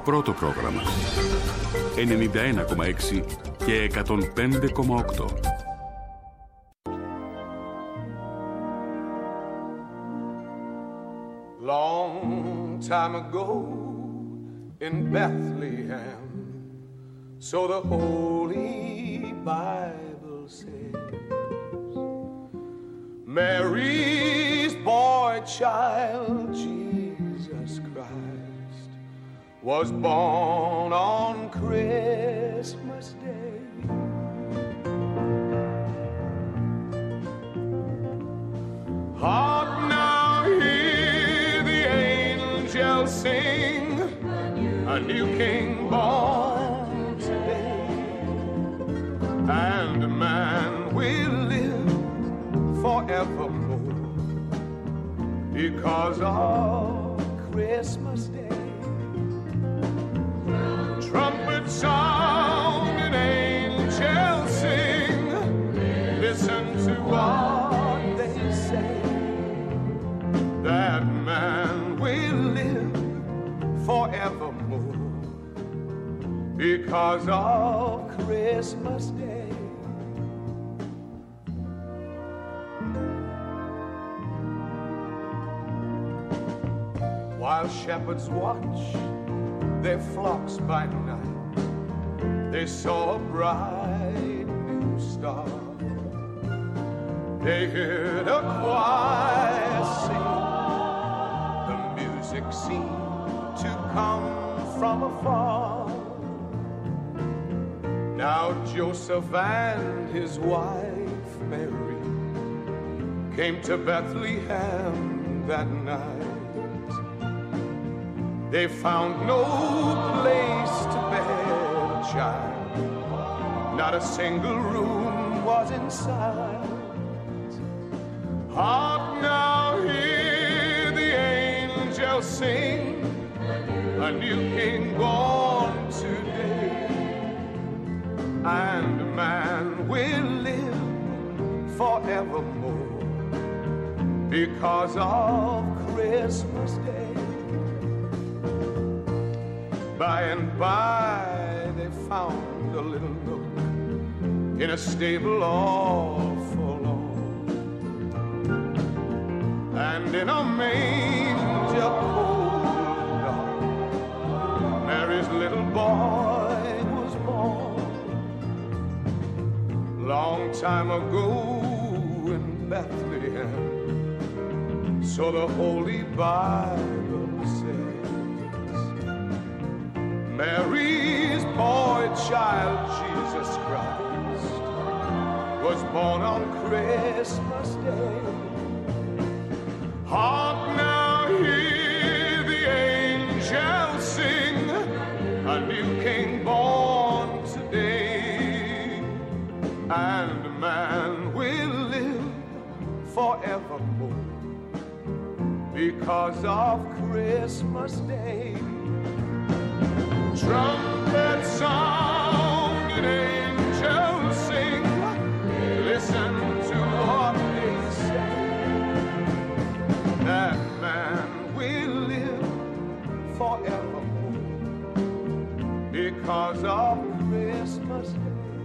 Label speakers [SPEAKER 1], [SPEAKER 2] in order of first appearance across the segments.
[SPEAKER 1] πρώτο πρόγραμμα. 91,6 και 105,8.
[SPEAKER 2] Long time ago in Bethlehem, so the Holy Bible says, Mary's boy child, Jesus Christ, was born on Christmas Day. Hark now, hear the angels sing, a new king born today, and man will live forevermore because of Christmas Day. Trumpets sound and angels sing, listen to what they say, that man will live forevermore because of Christmas Day. While shepherds watch their flocks by night, they saw a bright new star. They heard a choir sing, the music seemed to come from afar. Now Joseph and his wife Mary came to Bethlehem that night. They found no place to bear a child, not a single room was in sight. Hark now, hear the angels sing, a new king born today, and man will live forevermore because of Christmas Day. By and by they found a little nook in a stable all forlorn, and in a manger cold dark, Mary's little boy was born. Long time ago in Bethlehem, so the Holy Bible says, Mary's boy child, Jesus Christ, was born on Christmas Day. Hark now, hear the angels sing, a new king born today, and man will live forevermore because of Christmas Day. Trumpets sound and angels sing, listen to what they say, that man will live forevermore because of Christmas Day,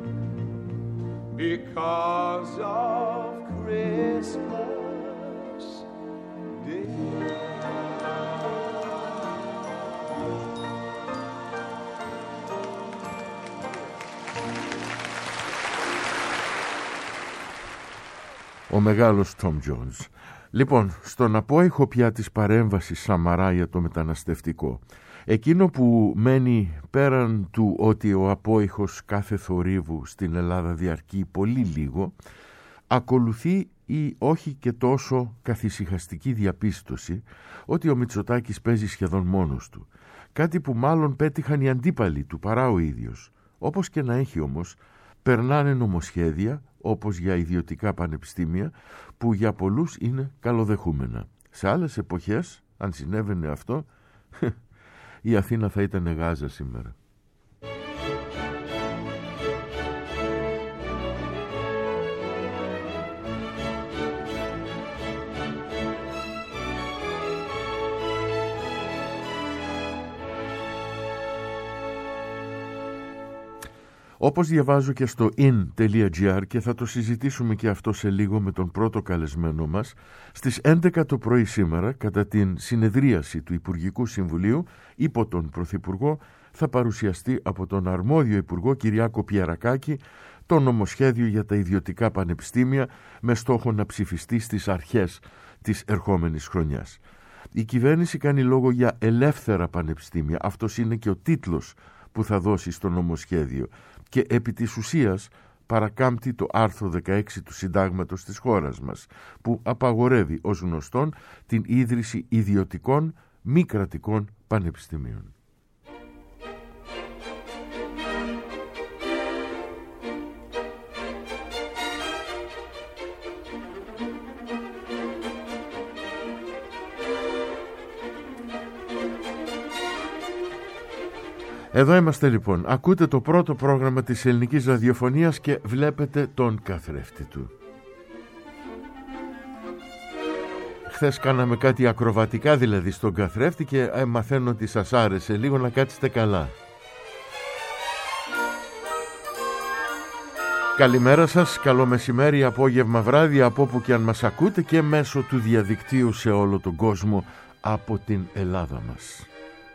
[SPEAKER 2] because of Christmas Day.
[SPEAKER 3] Ο μεγάλος Tom Jones. Λοιπόν, στον απόϊχο πια της παρέμβασης Σαμαρά για το μεταναστευτικό, εκείνο που μένει πέραν του ότι ο απόϊχος κάθε θορύβου στην Ελλάδα διαρκεί πολύ λίγο, ακολουθεί η όχι και τόσο καθησυχαστική διαπίστωση ότι ο Μητσοτάκης παίζει σχεδόν μόνος του. Κάτι που μάλλον πέτυχαν οι αντίπαλοι του παρά ο ίδιος. Όπως και να έχει όμως, περνάνε νομοσχέδια, όπως για ιδιωτικά πανεπιστήμια, που για πολλούς είναι καλοδεχούμενα. Σε άλλες εποχές, αν συνέβαινε αυτό, η Αθήνα θα ήταν Γάζα σήμερα. Όπως διαβάζω και στο in.gr, και θα το συζητήσουμε και αυτό σε λίγο με τον πρώτο καλεσμένο μας, στις 11 το πρωί σήμερα, κατά την συνεδρίαση του Υπουργικού Συμβουλίου, υπό τον Πρωθυπουργό, θα παρουσιαστεί από τον αρμόδιο Υπουργό Κυριάκο Πιερακάκη το νομοσχέδιο για τα ιδιωτικά πανεπιστήμια, με στόχο να ψηφιστεί στις αρχές της ερχόμενης χρονιάς. Η κυβέρνηση κάνει λόγο για ελεύθερα πανεπιστήμια. Αυτός είναι και ο τίτλος που θα δώσει στο νομοσχέδιο, και επί της ουσίας παρακάμπτει το άρθρο 16 του Συντάγματος της χώρας μας, που απαγορεύει ως γνωστόν την ίδρυση ιδιωτικών μη κρατικών πανεπιστημίων. Εδώ είμαστε λοιπόν. Ακούτε το πρώτο πρόγραμμα της ελληνικής ραδιοφωνίας και βλέπετε τον καθρέφτη του. Χθες κάναμε κάτι ακροβατικά δηλαδή στον καθρέφτη και μαθαίνω ότι σας άρεσε. Λίγο να κάτσετε καλά. Καλημέρα σας, καλό μεσημέρι, απόγευμα, βράδυ, από όπου και αν μας ακούτε, και μέσω του διαδικτύου σε όλο τον κόσμο από την Ελλάδα μας.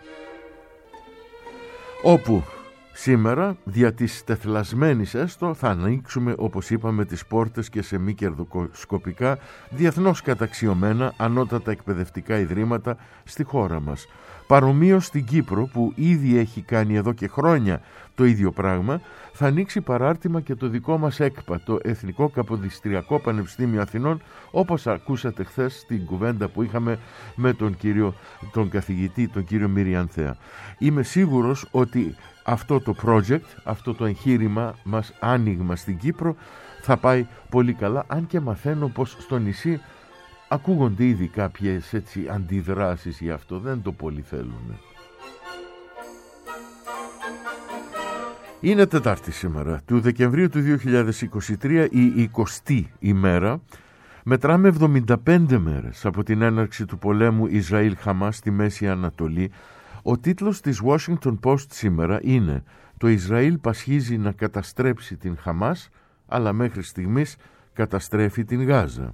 [SPEAKER 3] Όπου σήμερα, δια της τεθλασμένης έστω, θα ανοίξουμε, όπως είπαμε, τις πόρτες και σε μη κερδοσκοπικά, διεθνώς καταξιωμένα ανώτατα εκπαιδευτικά ιδρύματα στη χώρα μας. Παρομοίως στην Κύπρο, που ήδη έχει κάνει εδώ και χρόνια το ίδιο πράγμα, θα ανοίξει παράρτημα και το δικό μας ΕΚΠΑ, το Εθνικό Καποδιστριακό Πανεπιστήμιο Αθηνών, όπως ακούσατε χθες στην κουβέντα που είχαμε με τον καθηγητή, τον κύριο Μυριανθέα. Είμαι σίγουρος ότι αυτό το project, αυτό το εγχείρημα μας, άνοιγμα στην Κύπρο, θα πάει πολύ καλά, αν και μαθαίνω πως στο νησί ακούγονται ήδη κάποιες αντιδράσεις για αυτό, δεν το πολύ θέλουν. Είναι Τετάρτη σήμερα, του Δεκεμβρίου του 2023, η 20η ημέρα. Μετράμε 75 μέρες από την έναρξη του πολέμου Ισραήλ-Χαμάς στη Μέση Ανατολή. Ο τίτλος της Washington Post σήμερα είναι «Το Ισραήλ πασχίζει να καταστρέψει την Χαμάς, αλλά μέχρι στιγμής καταστρέφει την Γάζα».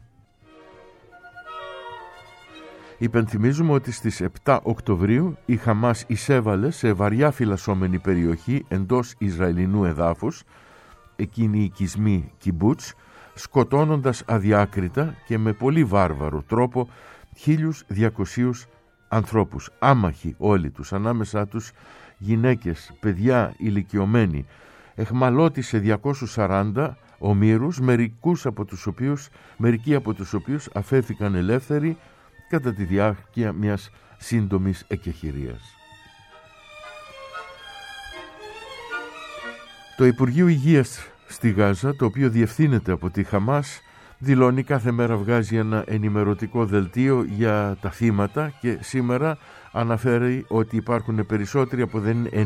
[SPEAKER 3] Υπενθυμίζουμε ότι στις 7 Οκτωβρίου η Χαμάς εισέβαλε σε βαριά φυλασσόμενη περιοχή εντός Ισραηλινού εδάφους, εκείνη η οικισμοί Κιμπούτς, σκοτώνοντας αδιάκριτα και με πολύ βάρβαρο τρόπο 1.200 ανθρώπους, άμαχοι όλοι τους, ανάμεσά τους γυναίκες, παιδιά, ηλικιωμένοι. Εχμαλώτησε 240 ομήρους, μερικοί από τους οποίους αφέθηκαν ελεύθεροι κατά τη διάρκεια μιας σύντομης εκεχηρίας. Το Υπουργείο Υγείας στη Γάζα, το οποίο διευθύνεται από τη Χαμάς, δηλώνει κάθε μέρα, βγάζει ένα ενημερωτικό δελτίο για τα θύματα, και σήμερα αναφέρει ότι υπάρχουν περισσότεροι από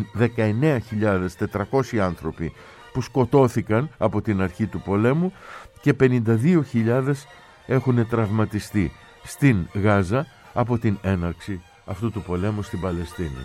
[SPEAKER 3] 19.400 άνθρωποι που σκοτώθηκαν από την αρχή του πολέμου και 52.000 έχουν τραυματιστεί στην Γάζα από την έναρξη αυτού του πολέμου στην Παλαιστίνη.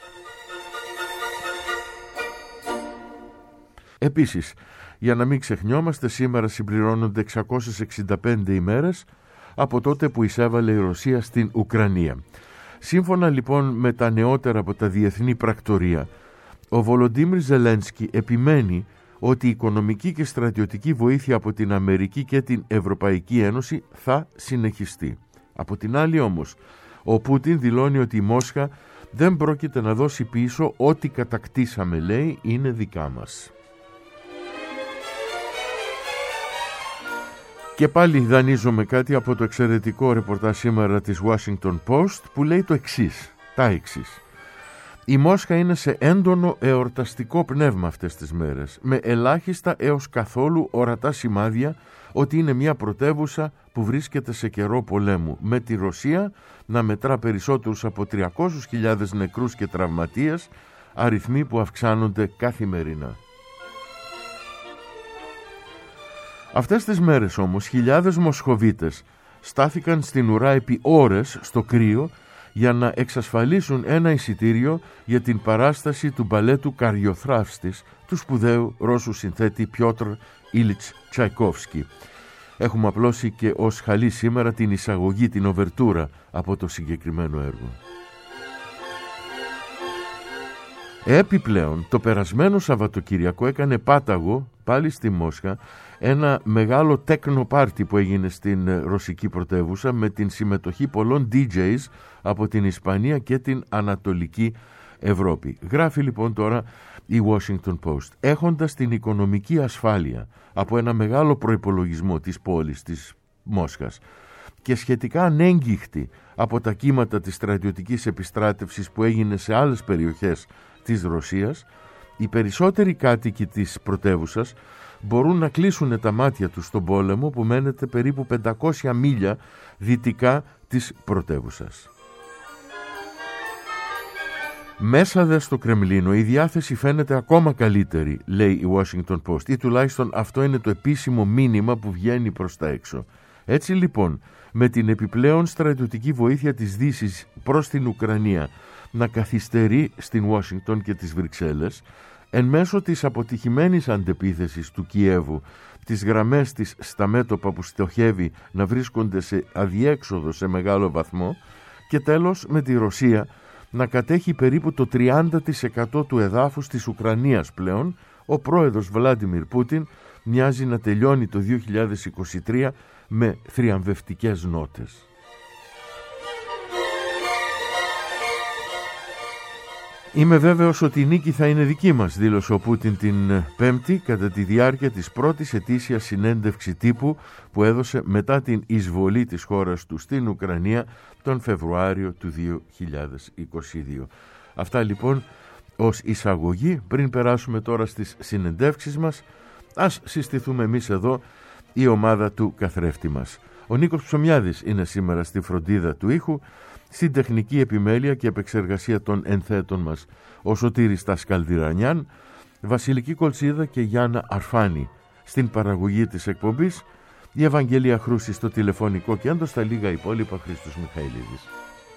[SPEAKER 3] Επίσης, για να μην ξεχνιόμαστε, σήμερα συμπληρώνονται 665 ημέρες από τότε που εισέβαλε η Ρωσία στην Ουκρανία. Σύμφωνα λοιπόν με τα νεότερα από τα διεθνή πρακτορία, ο Βολοντίμιρ Ζελένσκι επιμένει ότι η οικονομική και στρατιωτική βοήθεια από την Αμερική και την Ευρωπαϊκή Ένωση θα συνεχιστεί. Από την άλλη όμως, ο Πούτιν δηλώνει ότι η Μόσχα δεν πρόκειται να δώσει πίσω ό,τι κατακτήσαμε, λέει, είναι δικά μας. Και πάλι δανείζομαι κάτι από το εξαιρετικό ρεπορτάζ σήμερα της Washington Post που λέει τα εξής. Η Μόσχα είναι σε έντονο εορταστικό πνεύμα αυτές τις μέρες, με ελάχιστα έως καθόλου ορατά σημάδια ότι είναι μια πρωτεύουσα που βρίσκεται σε καιρό πολέμου, με τη Ρωσία να μετρά περισσότερους από 300.000 νεκρούς και τραυματίες, αριθμοί που αυξάνονται καθημερινά. Αυτές τις μέρες όμως χιλιάδες Μοσχοβίτες στάθηκαν στην ουρά επί ώρες στο κρύο για να εξασφαλίσουν ένα εισιτήριο για την παράσταση του μπαλέτου Καριοθράφστης του σπουδαίου Ρώσου συνθέτη Πιότρ Ήλιτς Τσαϊκόφσκι. Έχουμε απλώσει και ως χαλή σήμερα την εισαγωγή, την οβερτούρα από το συγκεκριμένο έργο. Επιπλέον, το περασμένο Σαββατοκύριακο έκανε πάταγο πάλι στη Μόσχα ένα μεγάλο τέκνο-πάρτι που έγινε στην ρωσική πρωτεύουσα με την συμμετοχή πολλών DJs από την Ισπανία και την Ανατολική Ευρώπη. Γράφει λοιπόν τώρα η Washington Post: έχοντας την οικονομική ασφάλεια από ένα μεγάλο προϋπολογισμό της πόλης της Μόσχας και σχετικά ανέγγιχτη από τα κύματα της στρατιωτικής επιστράτευσης που έγινε σε άλλες περιοχές της Ρωσίας, οι περισσότεροι κάτοικοι της πρωτεύουσας μπορούν να κλείσουν τα μάτια τους στον πόλεμο που μένεται περίπου 500 μίλια δυτικά της πρωτεύουσας. Μέσα δε στο Κρεμλίνο η διάθεση φαίνεται ακόμα καλύτερη, λέει η Washington Post, ή τουλάχιστον αυτό είναι το επίσημο μήνυμα που βγαίνει προς τα έξω. Έτσι λοιπόν, με την επιπλέον στρατιωτική βοήθεια της Δύσης προς την Ουκρανία να καθυστερεί στην Ουάσιγκτον και τις Βρυξέλλες, εν μέσω της αποτυχημένης αντεπίθεσης του Κιέβου, τις γραμμές της στα μέτωπα που στοχεύει να βρίσκονται σε αδιέξοδο σε μεγάλο βαθμό, και τέλος με τη Ρωσία να κατέχει περίπου το 30% του εδάφους της Ουκρανίας πλέον, ο πρόεδρος Βλάντιμιρ Πούτιν μοιάζει να τελειώνει το 2023 με θριαμβευτικές νότες. «Είμαι βέβαιος ότι η νίκη θα είναι δική μας», δήλωσε ο Πούτιν την Πέμπτη κατά τη διάρκεια της πρώτης ετήσιας συνέντευξη τύπου που έδωσε μετά την εισβολή της χώρας του στην Ουκρανία τον Φεβρουάριο του 2022. Αυτά λοιπόν ως εισαγωγή. Πριν περάσουμε τώρα στις συνεντεύξεις μας, ας συστηθούμε εμείς εδώ, η ομάδα του καθρέφτη μας. Ο Νίκος Ψωμιάδης είναι σήμερα στη φροντίδα του ήχου, στην τεχνική επιμέλεια και επεξεργασία των ενθέτων μας ο Σωτήρης Τασκαλδηρανιάν, Βασιλική Κολτσίδα και Γιάννα Αρφάνη στην παραγωγή της εκπομπής, η Ευαγγελία Χρούση στο τηλεφωνικό κέντρο, στα λίγα υπόλοιπα Χρήστος Μιχαηλίδης.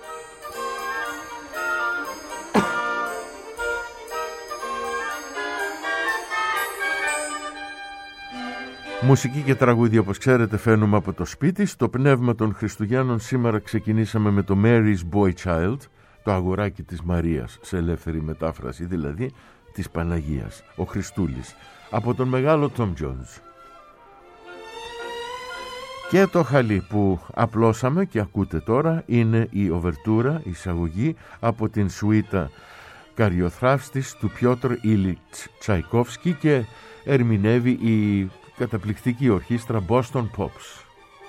[SPEAKER 3] Μουσική και τραγούδια, όπως ξέρετε, φαίνουμε από το σπίτι. Στο πνεύμα των Χριστουγέννων σήμερα ξεκινήσαμε με το Mary's Boy Child, το αγοράκι της Μαρίας, σε ελεύθερη μετάφραση δηλαδή της Παναγίας, ο Χριστούλης, από τον μεγάλο Tom Jones. Και το χαλί που απλώσαμε και ακούτε τώρα είναι η οβερτούρα, η εισαγωγή από την σουίτα Καριοθράφστης του Πιότρ Ήλιτς Τσαϊκόφσκι και ερμηνεύει η καταπληκτική ορχήστρα Boston Pops.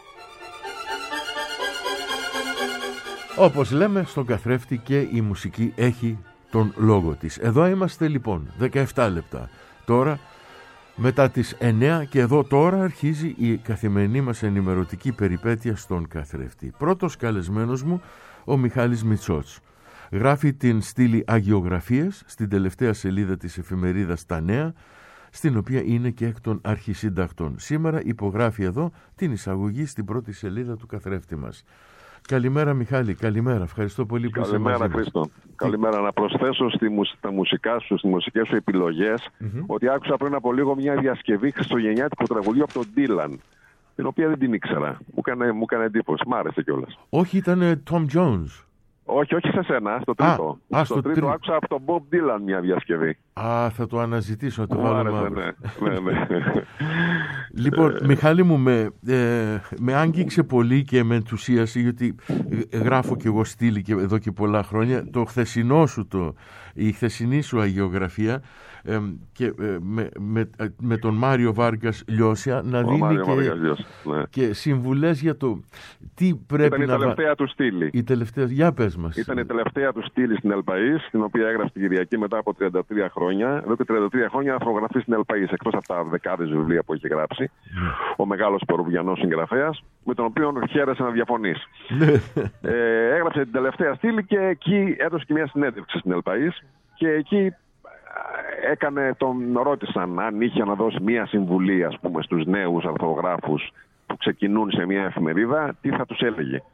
[SPEAKER 3] Όπως λέμε στον καθρέφτη και η μουσική έχει τον λόγο της. Εδώ είμαστε λοιπόν 17 λεπτά τώρα μετά τις 9 και εδώ τώρα αρχίζει η καθημερινή μας ενημερωτική περιπέτεια στον καθρέφτη. Πρώτος καλεσμένος μου ο Μιχάλης Μητσότς. Γράφει την στήλη Αγιογραφίες στην τελευταία σελίδα της εφημερίδας Τα Νέα, στην οποία είναι και εκ των αρχισύντακτων. Σήμερα υπογράφει εδώ την εισαγωγή στην πρώτη σελίδα του καθρέφτη μας. Καλημέρα Μιχάλη, καλημέρα. Ευχαριστώ πολύ που είσαι μαζί μας.
[SPEAKER 4] Καλημέρα Χρήστο. Καλημέρα. Να προσθέσω στις μουσικές σου επιλογές ότι άκουσα πριν από λίγο μια διασκευή χριστουγεννιάτικου τραγουδιού από τον Dylan, την οποία δεν την ήξερα. Μου έκανε εντύπωση. Μ' άρεσε κιόλας.
[SPEAKER 3] Όχι, ήταν Tom Jones.
[SPEAKER 4] Όχι σε σένα, στο τρίτο. Στο τρίτο άκουσα από τον Bob Dylan μια διασκευή.
[SPEAKER 3] Θα το αναζητήσω, να το βάλω μαύρο.
[SPEAKER 4] Ναι.
[SPEAKER 3] Λοιπόν, Μιχάλη μου, με άγγιξε πολύ και με ενθουσίασε, γιατί γράφω και εγώ στήλη και εδώ και πολλά χρόνια, το χθεσινό σου, η χθεσινή σου αγιογραφία και με τον Μάριο Βάργκας Λιώσια να δίνει και συμβουλές για το τι πρέπει να...
[SPEAKER 4] Ήταν η τελευταία του στήλη.
[SPEAKER 3] Για πες μας.
[SPEAKER 4] Ήταν η τελευταία του στήλη στην Ελπαΐς, την οποία έγραψε την Κυριακή μετά από 33 χρόνια. Εδώ και 33 χρόνια αφρογραφεί στην Ελπαΐς, εκτός από τα δεκάδες βιβλία που έχει γράψει. Ο μεγάλος Περουβιανός συγγραφέας, με τον οποίο χαίρεσε να διαφωνείς. Έγραψε την τελευταία στήλη και εκεί έδωσε και μια συνέντευξη στην Ελπαΐς και εκεί τον ρώτησαν αν είχε να δώσει μια συμβουλή, ας πούμε, στους νέους αρθρογράφους που ξεκινούν σε μια εφημερίδα, τι θα τους έλεγε.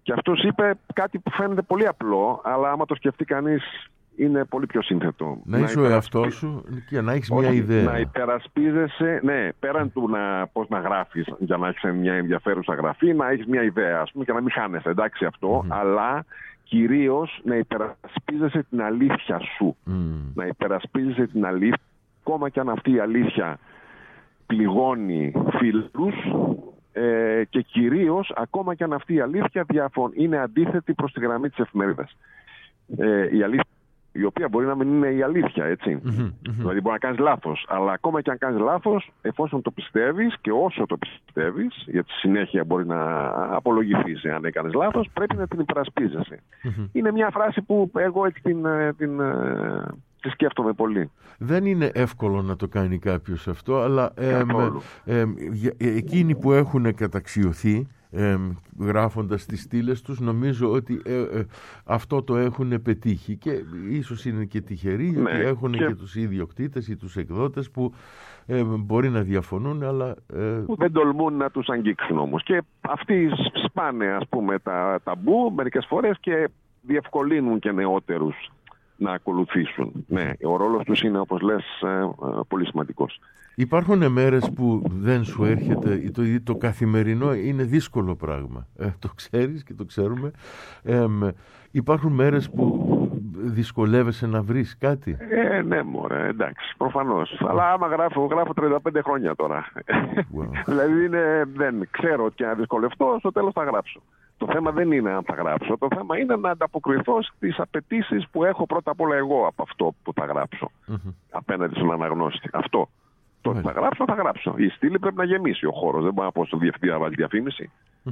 [SPEAKER 4] Και αυτός είπε κάτι που φαίνεται πολύ απλό, αλλά άμα το σκεφτεί κανείς είναι πολύ πιο σύνθετο.
[SPEAKER 3] Να είσαι ο εαυτός σου και να έχεις μια ιδέα.
[SPEAKER 4] Να υπερασπίζεσαι, ναι, πέραν του πώς να γράφεις για να έχεις μια ενδιαφέρουσα γραφή, να έχεις μια ιδέα, ας πούμε, και να μην χάνεσαι, εντάξει αυτό, αλλά κυρίως να υπερασπίζεσαι την αλήθεια σου. Να υπερασπίζεσαι την αλήθεια, ακόμα και αν αυτή η αλήθεια πληγώνει φίλους, και κυρίως ακόμα και αν αυτή η αλήθεια είναι αντίθετη προς τη γραμμή της εφημερίδας. Η αλήθεια, η οποία μπορεί να μην είναι η αλήθεια, έτσι. Δηλαδή μπορεί να κάνεις λάθος, αλλά ακόμα και αν κάνεις λάθος, εφόσον το πιστεύεις και όσο το πιστεύεις, γιατί συνέχεια μπορεί να απολογηθείς αν έκανες λάθος, πρέπει να την υπερασπίζεσαι. Είναι μια φράση που εγώ έτσι τη σκέφτομαι πολύ.
[SPEAKER 3] Δεν είναι εύκολο να το κάνει κάποιος αυτό, αλλά εκείνοι που έχουν καταξιωθεί γράφοντας τις στήλες τους, νομίζω ότι αυτό το έχουν πετύχει και ίσως είναι και τυχεροί, γιατί έχουν και τους ιδιοκτήτες ή τους εκδότες που μπορεί να διαφωνούν, αλλά
[SPEAKER 4] που δεν τολμούν να τους αγγίξουν όμως, και αυτοί σπάνε, ας πούμε, τα ταμπού μερικές φορές και διευκολύνουν και νεότερους να ακολουθήσουν. Ναι, ο ρόλος τους είναι, όπως λες, πολύ σημαντικός.
[SPEAKER 3] Υπάρχουν μέρες που δεν σου έρχεται, το καθημερινό είναι δύσκολο πράγμα. Το ξέρεις και το ξέρουμε. Υπάρχουν μέρες που δυσκολεύεσαι να βρεις κάτι.
[SPEAKER 4] Ναι, μωρέ, εντάξει, προφανώς. Αλλά άμα γράφω 35 χρόνια τώρα. Δηλαδή δεν ξέρω ότι αν δυσκολευτώ, στο τέλος θα γράψω. Το θέμα δεν είναι αν θα γράψω. Το θέμα είναι να ανταποκριθώ στις απαιτήσεις που έχω πρώτα απ' όλα εγώ από αυτό που θα γράψω. Απέναντι στον αναγνώστη. Αυτό. Το θα γράψω, θα γράψω. Η στήλη πρέπει να γεμίσει ο χώρος. Δεν μπορώ να πω στον διευθυντή να βάλει διαφήμιση.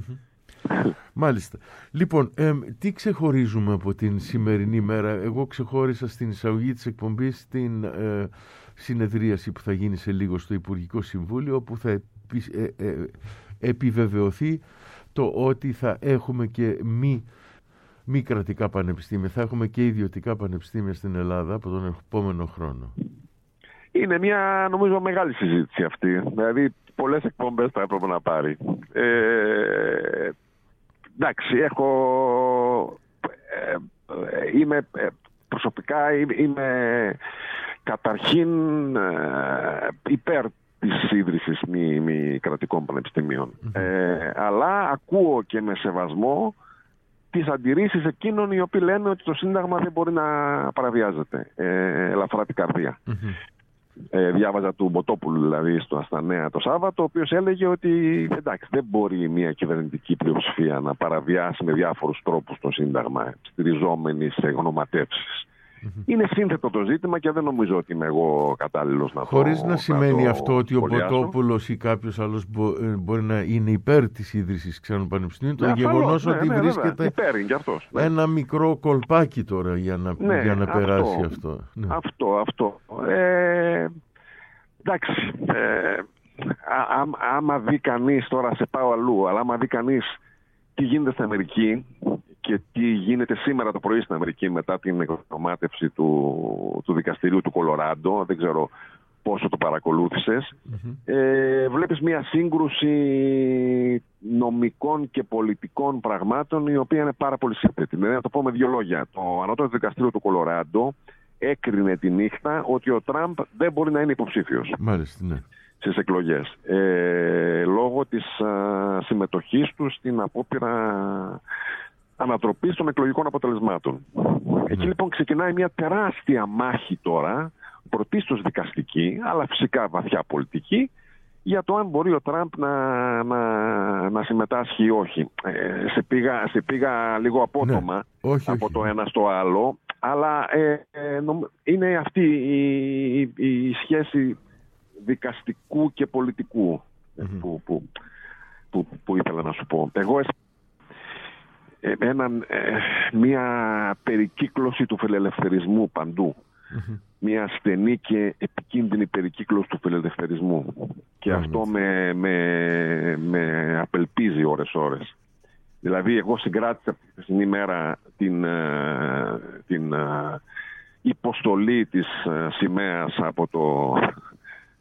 [SPEAKER 3] Μάλιστα. Λοιπόν, τι ξεχωρίζουμε από την σημερινή μέρα? Εγώ ξεχώρισα στην εισαγωγή της εκπομπής την συνεδρίαση που θα γίνει σε λίγο στο Υπουργικό Συμβούλιο, όπου θα επιβεβαιωθεί το ότι θα έχουμε και μη κρατικά πανεπιστήμια, θα έχουμε και ιδιωτικά πανεπιστήμια στην Ελλάδα από τον επόμενο χρόνο. Είναι
[SPEAKER 4] μια, νομίζω, μεγάλη συζήτηση αυτή. Δηλαδή, πολλές εκπομπές θα έπρεπε να πάρει. Εντάξει, προσωπικά είμαι καταρχήν υπέρ της ίδρυσης μη κρατικών πανεπιστημίων. Αλλά ακούω και με σεβασμό τις αντιρρήσεις εκείνων οι οποίοι λένε ότι το Σύνταγμα δεν μπορεί να παραβιάζεται. Ελαφρά την καρδία. Διάβαζα του Μποτόπουλου, δηλαδή, στα Νέα το Σάββατο, ο οποίος έλεγε ότι εντάξει, δεν μπορεί μια κυβερνητική πλειοψηφία να παραβιάσει με διάφορους τρόπους το Σύνταγμα, στηριζόμενοι σε γνωματεύσεις. Είναι σύνθετο το ζήτημα και δεν νομίζω ότι είμαι εγώ κατάλληλος να το σχολιάσω.
[SPEAKER 3] Χωρίς να σημαίνει αυτό ότι ο Μποτόπουλος ή κάποιος άλλος μπορεί να είναι υπέρ της ίδρυσης ξένων πανεπιστημίων. Το γεγονός ότι βρίσκεται ένα μικρό κολπάκι τώρα για να περάσει αυτό.
[SPEAKER 4] Αυτό. Εντάξει, άμα δει κανείς, τώρα σε πάω αλλού, αλλά άμα δει κανείς τι γίνεται στην Αμερική και τι γίνεται σήμερα το πρωί στην Αμερική μετά την εκδομάτευση του δικαστηρίου του Κολοράντο, δεν ξέρω πόσο το παρακολούθησες, βλέπεις μια σύγκρουση νομικών και πολιτικών πραγμάτων η οποία είναι πάρα πολύ σύνθετη. Να το πω με δύο λόγια. Το ανώτατο δικαστήριο του Κολοράντο έκρινε τη νύχτα ότι ο Τραμπ δεν μπορεί να είναι υποψήφιος.
[SPEAKER 3] Μάλιστα, ναι.
[SPEAKER 4] Στις εκλογές. Λόγω της συμμετοχής του στην απόπειρα ανατροπής των εκλογικών αποτελεσμάτων. Εκεί λοιπόν ξεκινάει μια τεράστια μάχη τώρα, πρωτίστως δικαστική, αλλά φυσικά βαθιά πολιτική, για το αν μπορεί ο Τραμπ να συμμετάσχει ή όχι. Σε πήγα λίγο απότομα, από το ένα στο άλλο, αλλά είναι αυτή η σχέση δικαστικού και πολιτικού που ήθελα να σου πω. Εγώ μια περικύκλωση του φιλελευθερισμού παντού. Μια στενή και επικίνδυνη περικύκλωση του φιλελευθερισμού. Και αυτό με απελπίζει ώρες. Δηλαδή εγώ συγκράτησα αυτή τη σήμερα την υποστολή της σημαίας από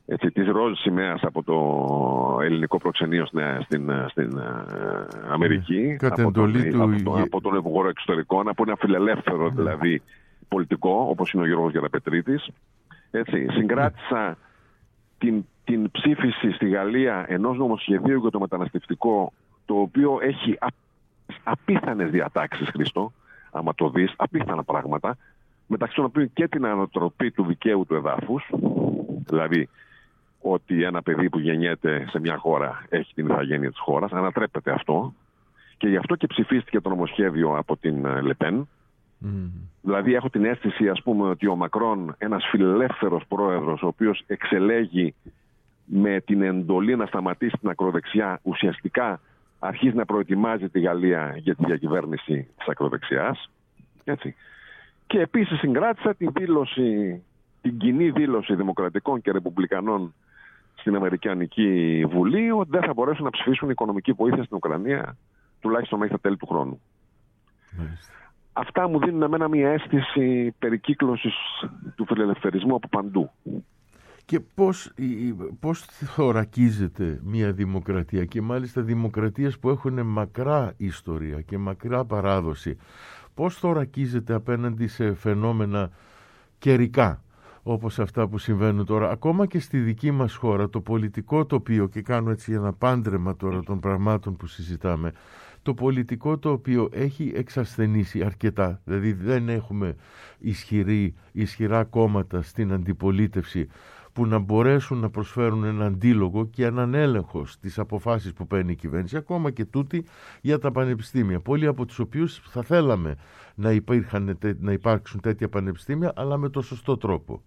[SPEAKER 4] της ροζ σημαίας από το ελληνικό προξενείο στην Αμερική, από τον Υπουργό Εξωτερικών, από ένα φιλελεύθερο δηλαδή πολιτικό, όπως είναι ο Γιώργος Γεραπετρίτης. Συγκράτησα την ψήφιση στη Γαλλία ενός νομοσχεδίου για το μεταναστευτικό, το οποίο έχει απίθανες διατάξεις, Χρήστο, άμα το δεις, απίθανα πράγματα, μεταξύ των οποίων και την ανατροπή του δικαίου του εδάφους, δηλαδή ότι ένα παιδί που γεννιέται σε μια χώρα έχει την ηθαγένεια της χώρας, ανατρέπεται αυτό, και γι' αυτό και ψηφίστηκε το νομοσχέδιο από την Λεπέν. Δηλαδή έχω την αίσθηση, ας πούμε, ότι ο Μακρόν, ένας φιλελεύθερος πρόεδρος, ο οποίος εξελέγει με την εντολή να σταματήσει την ακροδεξιά, ουσιαστικά αρχίζει να προετοιμάζει τη Γαλλία για τη διακυβέρνηση της ακροδεξιάς. Έτσι. Και επίσης συγκράτησα την κοινή δήλωση Δημοκρατικών και Ρεπουμπλικανών στην Αμερικανική Βουλή ότι δεν θα μπορέσουν να ψηφίσουν οικονομική βοήθεια στην Ουκρανία, τουλάχιστον μέχρι τα τέλη του χρόνου. Αυτά μου δίνουν εμένα μια αίσθηση περικύκλωσης του φιλελευθερισμού από παντού.
[SPEAKER 3] Και πώς θωρακίζεται μια δημοκρατία, και μάλιστα δημοκρατίες που έχουν μακρά ιστορία και μακρά παράδοση, πώς θωρακίζεται απέναντι σε φαινόμενα καιρικά όπως αυτά που συμβαίνουν τώρα, ακόμα και στη δική μας χώρα, το πολιτικό τοπίο, και κάνω έτσι ένα πάντρεμα τώρα των πραγμάτων που συζητάμε, το πολιτικό το οποίο έχει εξασθενήσει αρκετά, δηλαδή δεν έχουμε ισχυρά κόμματα στην αντιπολίτευση που να μπορέσουν να προσφέρουν ένα αντίλογο και έναν έλεγχο στις αποφάσεις που παίρνει η κυβέρνηση, ακόμα και τούτη για τα πανεπιστήμια. Πολλοί από τους οποίους θα θέλαμε να υπάρξουν τέτοια πανεπιστήμια, αλλά με το σωστό τρόπο.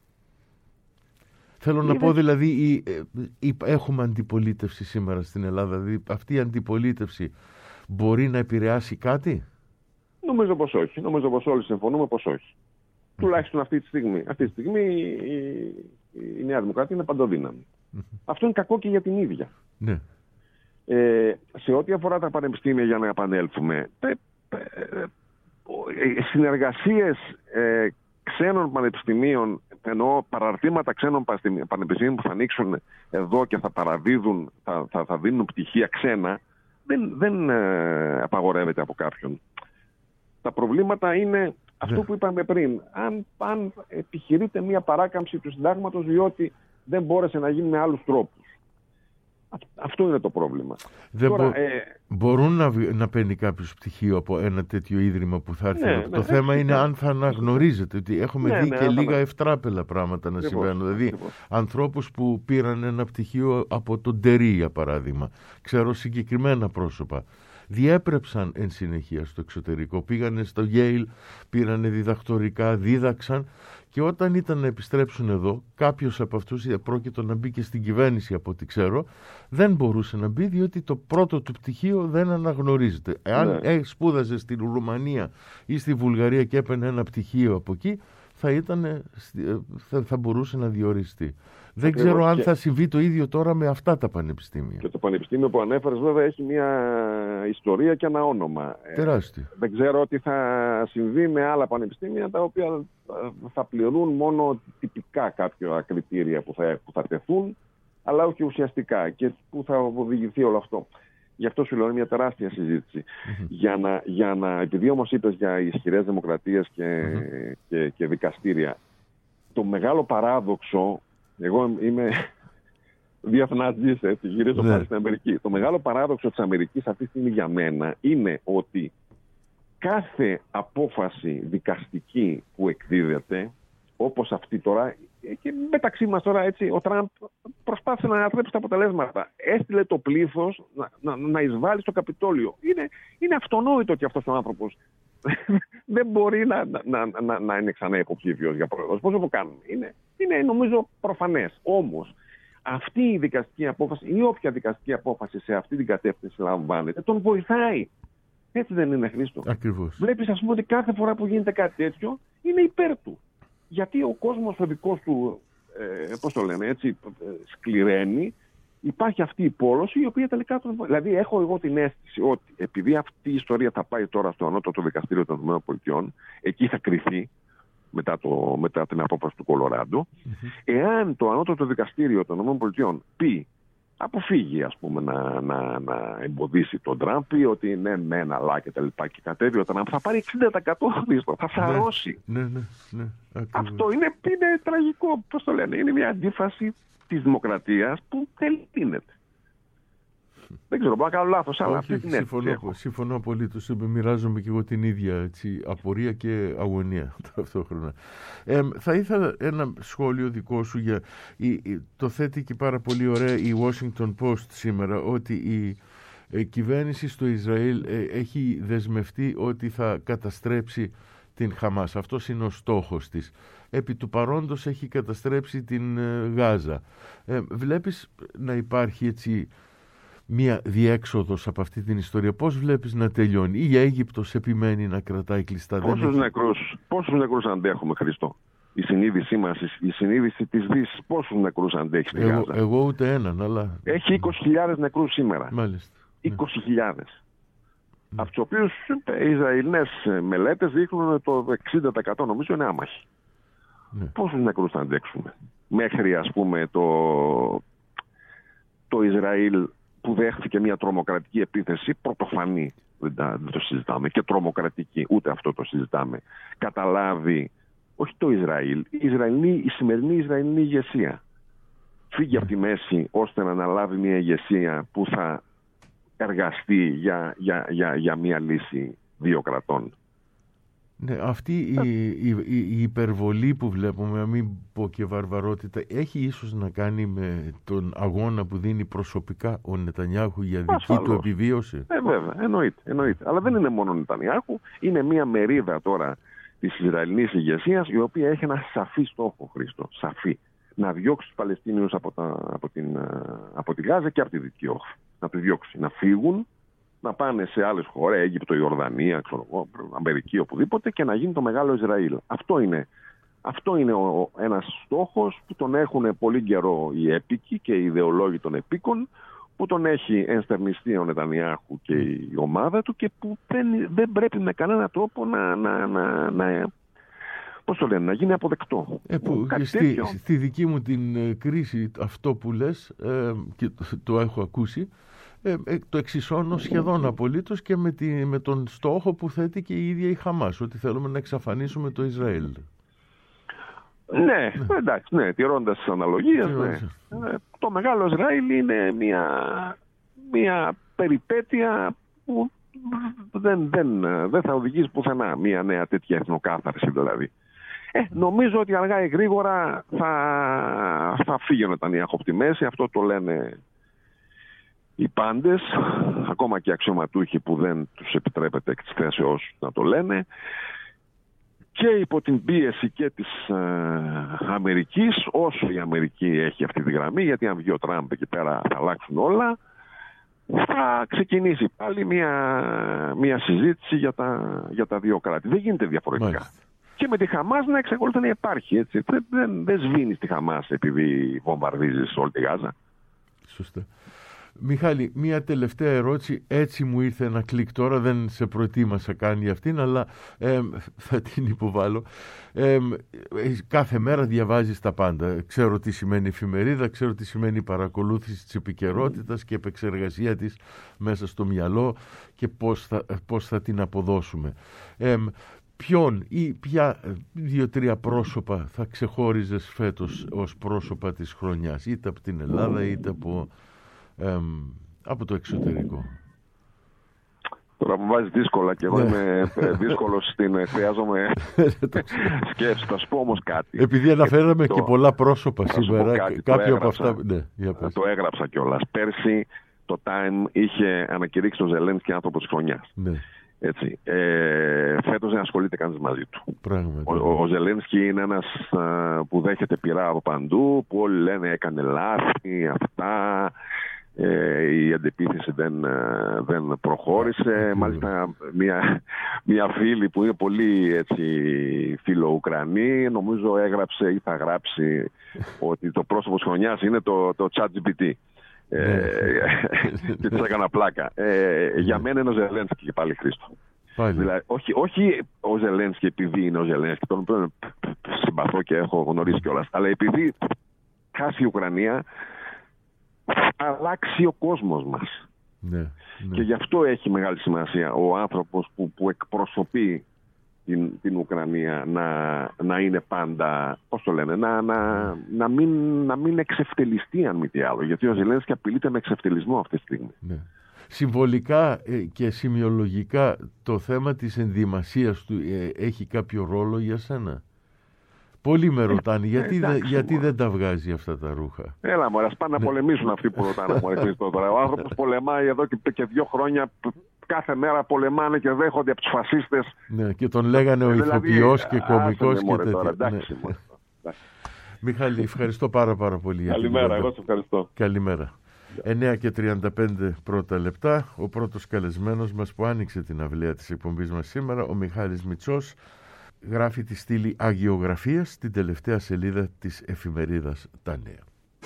[SPEAKER 3] Θέλω να πω δηλαδή, έχουμε αντιπολίτευση σήμερα στην Ελλάδα, δηλαδή αυτή η αντιπολίτευση μπορεί να επηρεάσει κάτι?
[SPEAKER 4] Νομίζω πως όχι. Νομίζω πως όλοι συμφωνούμε πως όχι. Τουλάχιστον αυτή τη στιγμή η Νέα Δημοκρατία είναι παντοδύναμη. Αυτό είναι κακό και για την ίδια.
[SPEAKER 3] Ναι.
[SPEAKER 4] Σε ό,τι αφορά τα πανεπιστήμια, για να επανέλθουμε, συνεργασίες ξένων πανεπιστημίων, εννοώ παραρτήματα ξένων πανεπιστημίων που θα ανοίξουν εδώ και θα παραδίδουν, θα δίνουν πτυχία ξένα, δεν απαγορεύεται από κάποιον. Τα προβλήματα είναι αυτό που είπαμε πριν. Αν επιχειρείται μια παράκαμψη του συντάγματος διότι δεν μπόρεσε να γίνει με άλλους τρόπους. Αυτό είναι το πρόβλημα.
[SPEAKER 3] Μπορούν να παίρνει κάποιος πτυχίο από ένα τέτοιο ίδρυμα που θα έρθει. Το θέμα είναι αν θα αναγνωρίζετε ότι έχουμε δει και λίγα ευτράπελα πράγματα να συμβαίνουν. Δηλαδή ανθρώπους που πήραν ένα πτυχίο από τον Ντερί, για παράδειγμα. Ξέρω συγκεκριμένα πρόσωπα. Διέπρεψαν εν συνεχεία στο εξωτερικό, πήγανε στο Yale, πήρανε διδακτορικά, δίδαξαν, και όταν ήταν να επιστρέψουν εδώ, κάποιος από αυτούς πρόκειτο να μπει και στην κυβέρνηση, από ό,τι ξέρω, δεν μπορούσε να μπει διότι το πρώτο του πτυχίο δεν αναγνωρίζεται. Εάν σπούδαζε στην Ρουμανία ή στη Βουλγαρία και έπαιρνε ένα πτυχίο από εκεί, θα μπορούσε να διοριστεί. Δεν ξέρω αν θα συμβεί το ίδιο τώρα με αυτά τα πανεπιστήμια. Και
[SPEAKER 4] το πανεπιστήμιο που ανέφερες βέβαια έχει μια ιστορία και ένα όνομα.
[SPEAKER 3] Τεράστιο.
[SPEAKER 4] Δεν ξέρω τι θα συμβεί με άλλα πανεπιστήμια, τα οποία θα πληρούν μόνο τυπικά κάποια κριτήρια που θα τεθούν, αλλά όχι ουσιαστικά, και που θα οδηγηθεί όλο αυτό. Γι' αυτό σου λέω είναι μια τεράστια συζήτηση. Επειδή όμως είπες για ισχυρές δημοκρατίες και δικαστήρια, το μεγάλο παράδοξο, εγώ είμαι διαφνατζής, έτσι, γυρίζω πάλι στην Αμερική. Το μεγάλο παράδοξο της Αμερικής αυτή τη στιγμή για μένα είναι ότι κάθε απόφαση δικαστική που εκδίδεται, όπως αυτή τώρα, και μεταξύ μας τώρα, έτσι, ο Τραμπ προσπάθησε να ανατρέψει τα αποτελέσματα. Έστειλε το πλήθος να εισβάλλει στο Καπιτόλιο. Είναι αυτονόητο ότι αυτός ο άνθρωπος δεν μπορεί να είναι ξανά υποψήφιος για πρόεδρος. Πώς θα το κάνουμε? Είναι νομίζω προφανές. Όμως αυτή η δικαστική απόφαση ή όποια δικαστική απόφαση σε αυτή την κατεύθυνση λαμβάνεται, τον βοηθάει. Έτσι δεν είναι, Χρήστο?
[SPEAKER 3] Ακριβώς.
[SPEAKER 4] Βλέπεις, ας πούμε, ότι κάθε φορά που γίνεται κάτι τέτοιο είναι υπέρ του. Γιατί ο κόσμος ο δικός του, πώς το λένε, έτσι, σκληραίνει. Υπάρχει αυτή η πόλωση η οποία τελικά τον βοηθάει. Δηλαδή έχω εγώ την αίσθηση ότι επειδή αυτή η ιστορία θα πάει τώρα στο ανώτατο δικαστήριο των ΗΠΑ, εκεί θα κριθεί, μετά την απόφαση του Κολοράντο. Εάν το ανώτατο δικαστήριο των ΗΠΑ πει, αποφύγει ας πούμε να εμποδίσει τον Τραμπ, πει ότι ναι, αλλά και τα λοιπά, και κατέβει ο Τραμπ, θα πάρει 60% θα σαρώσει.
[SPEAKER 3] Ναι.
[SPEAKER 4] Αυτό είναι τραγικό, πώς το λένε, είναι μια αντίφαση της δημοκρατίας που δεν λύνεται. Δεν ξέρω, μπορώ να κάνω λάθος, αλλά αυτή την αίσθηση.
[SPEAKER 3] Συμφωνώ απολύτως. Μοιράζομαι και εγώ την ίδια απορία και αγωνία ταυτόχρονα. Θα ήθελα ένα σχόλιο δικό σου για. Το θέτει και πάρα πολύ ωραία η Washington Post σήμερα, ότι η κυβέρνηση στο Ισραήλ έχει δεσμευτεί ότι θα καταστρέψει την Χαμάς. Αυτός είναι ο στόχος της. Επί του παρόντος έχει καταστρέψει την Γάζα. Βλέπεις να υπάρχει έτσι μία διέξοδος από αυτή την ιστορία? Πώς βλέπεις να τελειώνει? Η Αίγυπτος επιμένει να κρατάει κλειστά.
[SPEAKER 4] Πόσους νεκρούς αντέχουμε, Χριστό? Η συνείδησή μας, η συνείδηση της Δύσης, πόσους νεκρούς αντέχει στη Γάζα?
[SPEAKER 3] Εγώ ούτε έναν, αλλά...
[SPEAKER 4] Έχει 20.000 νεκρούς σήμερα.
[SPEAKER 3] Μάλιστα.
[SPEAKER 4] 20.000. Από τους οποίους οι Ισραηλινές μελέτες δείχνουν ότι το 60% νομίζω είναι άμαχοι. Πόσους νεκρούς θα αντέξουμε? Μέχρι ας πούμε το Ισραήλ, που δέχθηκε μια τρομοκρατική επίθεση πρωτοφανή, δεν το συζητάμε, και τρομοκρατική, ούτε αυτό το συζητάμε, καταλάβει, όχι το Ισραήλ, η σημερινή Ισραηλινή ηγεσία φύγει από τη μέση ώστε να αναλάβει μια ηγεσία που θα εργαστεί για μια λύση δύο κρατών.
[SPEAKER 3] Ναι, αυτή η υπερβολή που βλέπουμε, να μην πω και βαρβαρότητα, έχει ίσως να κάνει με τον αγώνα που δίνει προσωπικά ο Νετανιάχου για δική του επιβίωση?
[SPEAKER 4] Βέβαια, εννοείται. Αλλά δεν είναι μόνο ο Νετανιάχου, είναι μια μερίδα τώρα της Ισραηλινής ηγεσίας, η οποία έχει ένα σαφή στόχο, Χρήστο, σαφή, να διώξει τους Παλαιστίνιους από τη Γάζα και από τη Δυτική Όχθη. Να τους διώξει, να φύγουν, να πάνε σε άλλες χώρες, Αίγυπτο, Ιορδανία, Αμερική, οπουδήποτε, και να γίνει το μεγάλο Ισραήλ. Αυτό είναι ένας στόχος που τον έχουν πολύ καιρό οι έπικοι και οι ιδεολόγοι των επίκων, που τον έχει ενστερνιστεί ο Νετανιάχου και η ομάδα του, και που δεν πρέπει με κανένα τρόπο να γίνει αποδεκτό.
[SPEAKER 3] Στη δική μου την κρίση, αυτό που λες, και το έχω ακούσει, το εξισώνω σχεδόν απολύτως και με τον στόχο που θέτει και η ίδια η Χαμάς, ότι θέλουμε να εξαφανίσουμε το Ισραήλ.
[SPEAKER 4] Ναι, εντάξει, τηρώντας τις αναλογίες, το μεγάλο Ισραήλ είναι μια περιπέτεια που δεν θα οδηγήσει πουθενά, μια νέα τέτοια εθνοκάθαρση δηλαδή. Νομίζω ότι αργά ή γρήγορα θα φύγει ο Νετανιάχου από τη μέση. Αυτό το λένε οι πάντες, ακόμα και οι αξιωματούχοι που δεν τους επιτρέπεται εκ της θέσεώς να το λένε, και υπό την πίεση και της Αμερικής, όσο η Αμερική έχει αυτή τη γραμμή, γιατί αν βγει ο Τραμπ εκεί πέρα θα αλλάξουν όλα, θα ξεκινήσει πάλι μια συζήτηση για τα δύο κράτη. Δεν γίνεται διαφορετικά. Μάλιστα. Και με τη Χαμάς να εξακολουθεί να υπάρχει. Έτσι. Δεν σβήνεις τη Χαμάς επειδή βομβαρδίζεις όλη τη Γάζα.
[SPEAKER 3] Σωστά. Μιχάλη, μια τελευταία ερώτηση, έτσι μου ήρθε ένα κλικ τώρα, δεν σε προετοίμασα καν για αυτήν, αλλά θα την υποβάλω. Κάθε μέρα διαβάζεις τα πάντα. Ξέρω τι σημαίνει εφημερίδα, ξέρω τι σημαίνει παρακολούθηση της επικαιρότητας και επεξεργασία της μέσα στο μυαλό και πώς θα την αποδώσουμε. Ποιον ή ποια 2-3 πρόσωπα θα ξεχώριζες φέτος ως πρόσωπα της χρονιάς, είτε από την Ελλάδα είτε από το εξωτερικό?
[SPEAKER 4] Τώρα μου βάζει δύσκολα και εγώ είμαι δύσκολος χρειάζομαι σκέψη. Θα σου πω όμως κάτι.
[SPEAKER 3] Επειδή αναφέραμε και πολλά πρόσωπα σήμερα, κάποια από αυτά...
[SPEAKER 4] Το έγραψα κιόλας. Πέρσι το Time είχε ανακηρύξει τον Ζελένσκι άνθρωπο της χρονιάς. Ναι. Έτσι. Φέτος δεν ασχολείται κανείς μαζί του. Ο Ζελένσκι είναι ένας που δέχεται πειρά από παντού, που όλοι λένε έκανε λάθη, αυτά, η αντεπίθεση δεν προχώρησε. Μάλιστα μια φίλη που είναι πολύ έτσι, φιλοουκρανή, νομίζω έγραψε ή θα γράψει ότι το πρόσωπο της χρονιάς είναι το ChatGPT. Και της έκανα πλάκα. Για μένα είναι ο Ζελένσκι και πάλι, Χρήστο. Δηλαδή, όχι ο Ζελένσκι επειδή είναι ο Ζελένσκι, τον οποίο συμπαθώ και έχω γνωρίσει κιόλας, αλλά επειδή χάσει η Ουκρανία, θα αλλάξει ο κόσμος μας.
[SPEAKER 3] Ναι.
[SPEAKER 4] Και γι' αυτό έχει μεγάλη σημασία ο άνθρωπος που εκπροσωπεί την Ουκρανία να είναι πάντα, πώς το λένε, να μην εξευτελιστεί, αν μη τι άλλο. Γιατί ο Ζελένσκι απειλείται με εξευτελισμό αυτή τη στιγμή.
[SPEAKER 3] Ναι. Συμβολικά και σημειολογικά το θέμα της ενδυμασίας του έχει κάποιο ρόλο για σένα? Πολλοί με ρωτάνε γιατί δεν τα βγάζει αυτά τα ρούχα.
[SPEAKER 4] Έλα μωρέ, ας πάνε να πολεμήσουν αυτοί που ρωτάνε μωρέ, τώρα. Ο άνθρωπος πολεμάει εδώ και 2 χρόνια, κάθε μέρα πολεμάνε και δέχονται από τους φασίστες.
[SPEAKER 3] Ναι, και τον λέγανε ο ηθοποιός και κωμικός και τέτοια. Μιχάλη, ευχαριστώ πάρα πολύ.
[SPEAKER 4] Καλημέρα, εγώ σε ευχαριστώ.
[SPEAKER 3] Καλημέρα. 9:35 πρώτα λεπτά. Ο πρώτος καλεσμένος μας που άνοιξε την αυλαία της εκπομπής μας σήμερα, ο Μιχάλης Μητσός, γράφει τη στήλη αγιογραφίας στην τελευταία σελίδα της εφημερίδας Τα Νέα.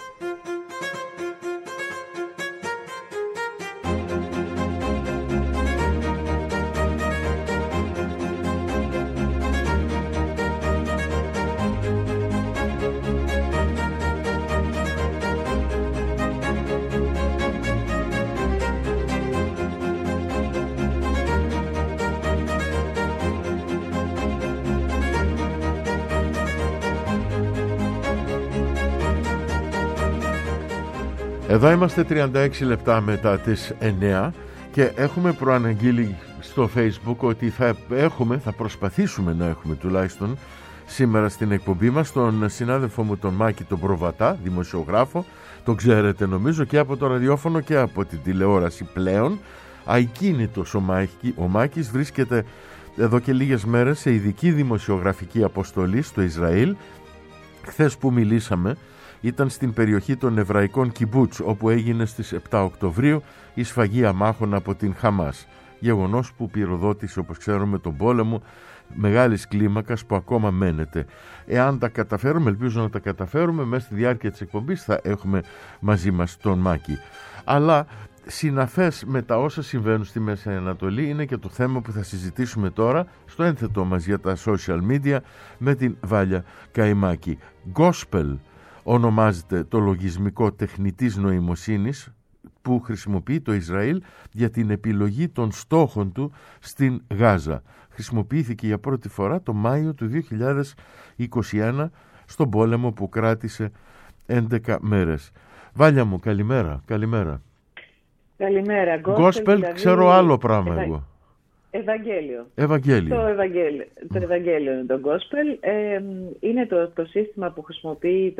[SPEAKER 3] Εδώ είμαστε 36 λεπτά μετά τις 9 και έχουμε προαναγγείλει στο Facebook ότι θα προσπαθήσουμε να έχουμε τουλάχιστον σήμερα στην εκπομπή μας τον συνάδελφο μου τον Μάκη τον Προβατά, δημοσιογράφο, τον ξέρετε νομίζω και από το ραδιόφωνο και από την τηλεόραση πλέον. Αικίνητος ο Μάκης βρίσκεται εδώ και λίγες μέρες σε ειδική δημοσιογραφική αποστολή στο Ισραήλ. Χθες που μιλήσαμε ήταν στην περιοχή των Εβραϊκών Κιμπούτς, όπου έγινε στις 7 Οκτωβρίου η σφαγή αμάχων από την Χαμάς. Γεγονός που πυροδότησε, όπως ξέρουμε, τον πόλεμο μεγάλης κλίμακας που ακόμα μένεται. Εάν τα καταφέρουμε, ελπίζω να τα καταφέρουμε, μέσα στη διάρκεια της εκπομπής θα έχουμε μαζί μας τον Μάκη. Αλλά συναφές με τα όσα συμβαίνουν στη Μέση Ανατολή είναι και το θέμα που θα συζητήσουμε τώρα στο ένθετό μας για τα social media με την Βάλια Καϊμάκη. Gospel ονομάζεται το λογισμικό τεχνητής νοημοσύνης που χρησιμοποιεί το Ισραήλ για την επιλογή των στόχων του στην Γάζα. Χρησιμοποιήθηκε για πρώτη φορά το Μάιο του 2021 στον πόλεμο που κράτησε 11 μέρες. Βάλια μου, καλημέρα.
[SPEAKER 5] Καλημέρα.
[SPEAKER 3] Gospel, δηλαδή, ξέρω άλλο πράγμα εγώ.
[SPEAKER 5] Ευαγγέλιο. Το Ευαγγέλιο είναι το Gospel. Είναι το σύστημα που χρησιμοποιεί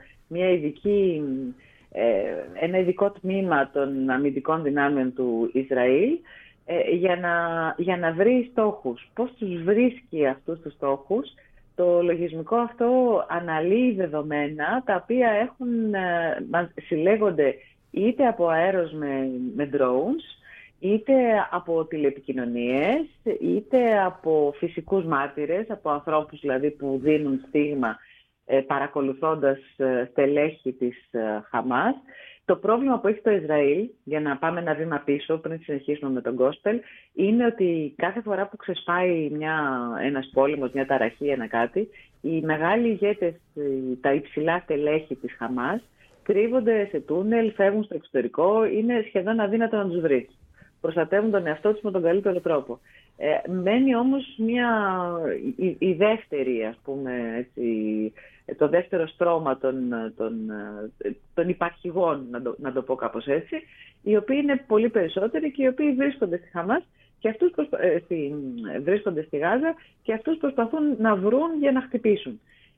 [SPEAKER 5] ένα ειδικό τμήμα των αμυντικών δυνάμεων του Ισραήλ για να βρει στόχους. Πώς τους βρίσκει αυτούς τους στόχους? Το λογισμικό αυτό αναλύει δεδομένα τα οποία συλλέγονται είτε από αέρος με drones, είτε από τηλεπικοινωνίες, είτε από φυσικούς μάρτυρες, από ανθρώπους δηλαδή που δίνουν στίγμα παρακολουθώντας στελέχη της Χαμάς. Το πρόβλημα που έχει το Ισραήλ, για να πάμε ένα βήμα πίσω πριν συνεχίσουμε με τον Gospel, είναι ότι κάθε φορά που ξεσπάει ένας πόλεμος, μια ταραχή, ένα κάτι, οι μεγάλοι ηγέτες, τα υψηλά στελέχη της Χαμάς, κρύβονται σε τούνελ, φεύγουν στο εξωτερικό, είναι σχεδόν αδύνατο να τους βρεις. Προστατεύουν τον εαυτό τους με τον καλύτερο τρόπο. Μένει όμως η δεύτερη, ας πούμε, έτσι, το δεύτερο στρώμα των υπαρχηγών, να το πω κάπως έτσι, οι οποίοι είναι πολύ περισσότεροι και οι οποίοι βρίσκονται στη Χαμάς και αυτούς βρίσκονται στη Γάζα και αυτούς προσπαθούν να βρουν για να χτυπήσουν.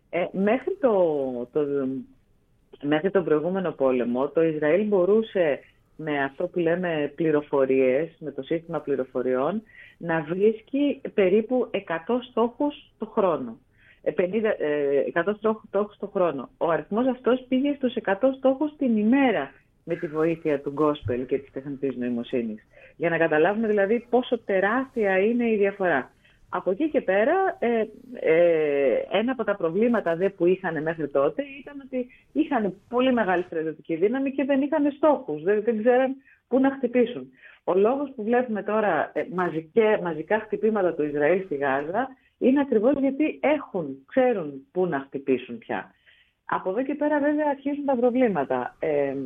[SPEAKER 5] Μέχρι τον προηγούμενο πόλεμο, το Ισραήλ μπορούσε με αυτό που λέμε πληροφορίες, με το σύστημα πληροφοριών, να βρίσκει περίπου 100 στόχους το χρόνο. 100 στόχους το χρόνο. Ο αριθμός αυτός πήγε στους 100 στόχους την ημέρα με τη βοήθεια του Gospel και της τεχνητής νοημοσύνης. Για να καταλάβουμε δηλαδή πόσο τεράστια είναι η διαφορά. Από εκεί και πέρα, ένα από τα προβλήματα που είχαν μέχρι τότε ήταν ότι είχαν πολύ μεγάλη στρατιωτική δύναμη και δεν είχαν στόχους. Δεν ξέραν πού να χτυπήσουν. Ο λόγος που βλέπουμε τώρα μαζικά χτυπήματα του Ισραήλ στη Γάζα είναι ακριβώς γιατί ξέρουν πού να χτυπήσουν πια. Από εδώ και πέρα βέβαια αρχίζουν τα προβλήματα.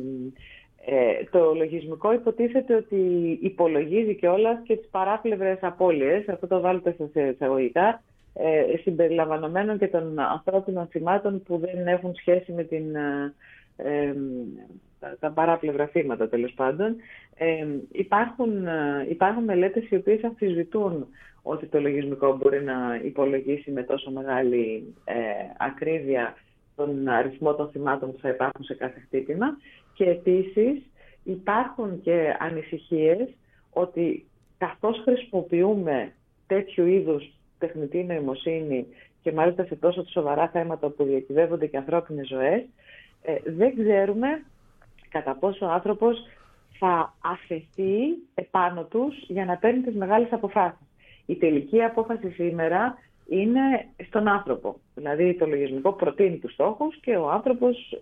[SPEAKER 5] Το λογισμικό υποτίθεται ότι υπολογίζει κιόλας και τις παράπλευρες απώλειες, αυτό το βάλετε στα εισαγωγικά, συμπεριλαμβανομένων και των ανθρώπινων θυμάτων που δεν έχουν σχέση με τα παράπλευρα θύματα, τέλος πάντων. Υπάρχουν μελέτες οι οποίες αμφισβητούν ότι το λογισμικό μπορεί να υπολογίσει με τόσο μεγάλη ακρίβεια τον αριθμό των θυμάτων που θα υπάρχουν σε κάθε χτύπημα, και επίσης υπάρχουν και ανησυχίες ότι καθώς χρησιμοποιούμε τέτοιου είδους τεχνητή νοημοσύνη και μάλιστα σε τόσο σοβαρά θέματα που διακυβεύονται και ανθρώπινες ζωές, δεν ξέρουμε κατά πόσο ο άνθρωπος θα αφαιθεί επάνω τους για να παίρνει τις μεγάλες αποφάσεις. Η τελική απόφαση σήμερα είναι στον άνθρωπο. Δηλαδή το λογισμικό προτείνει τους στόχους και ο άνθρωπος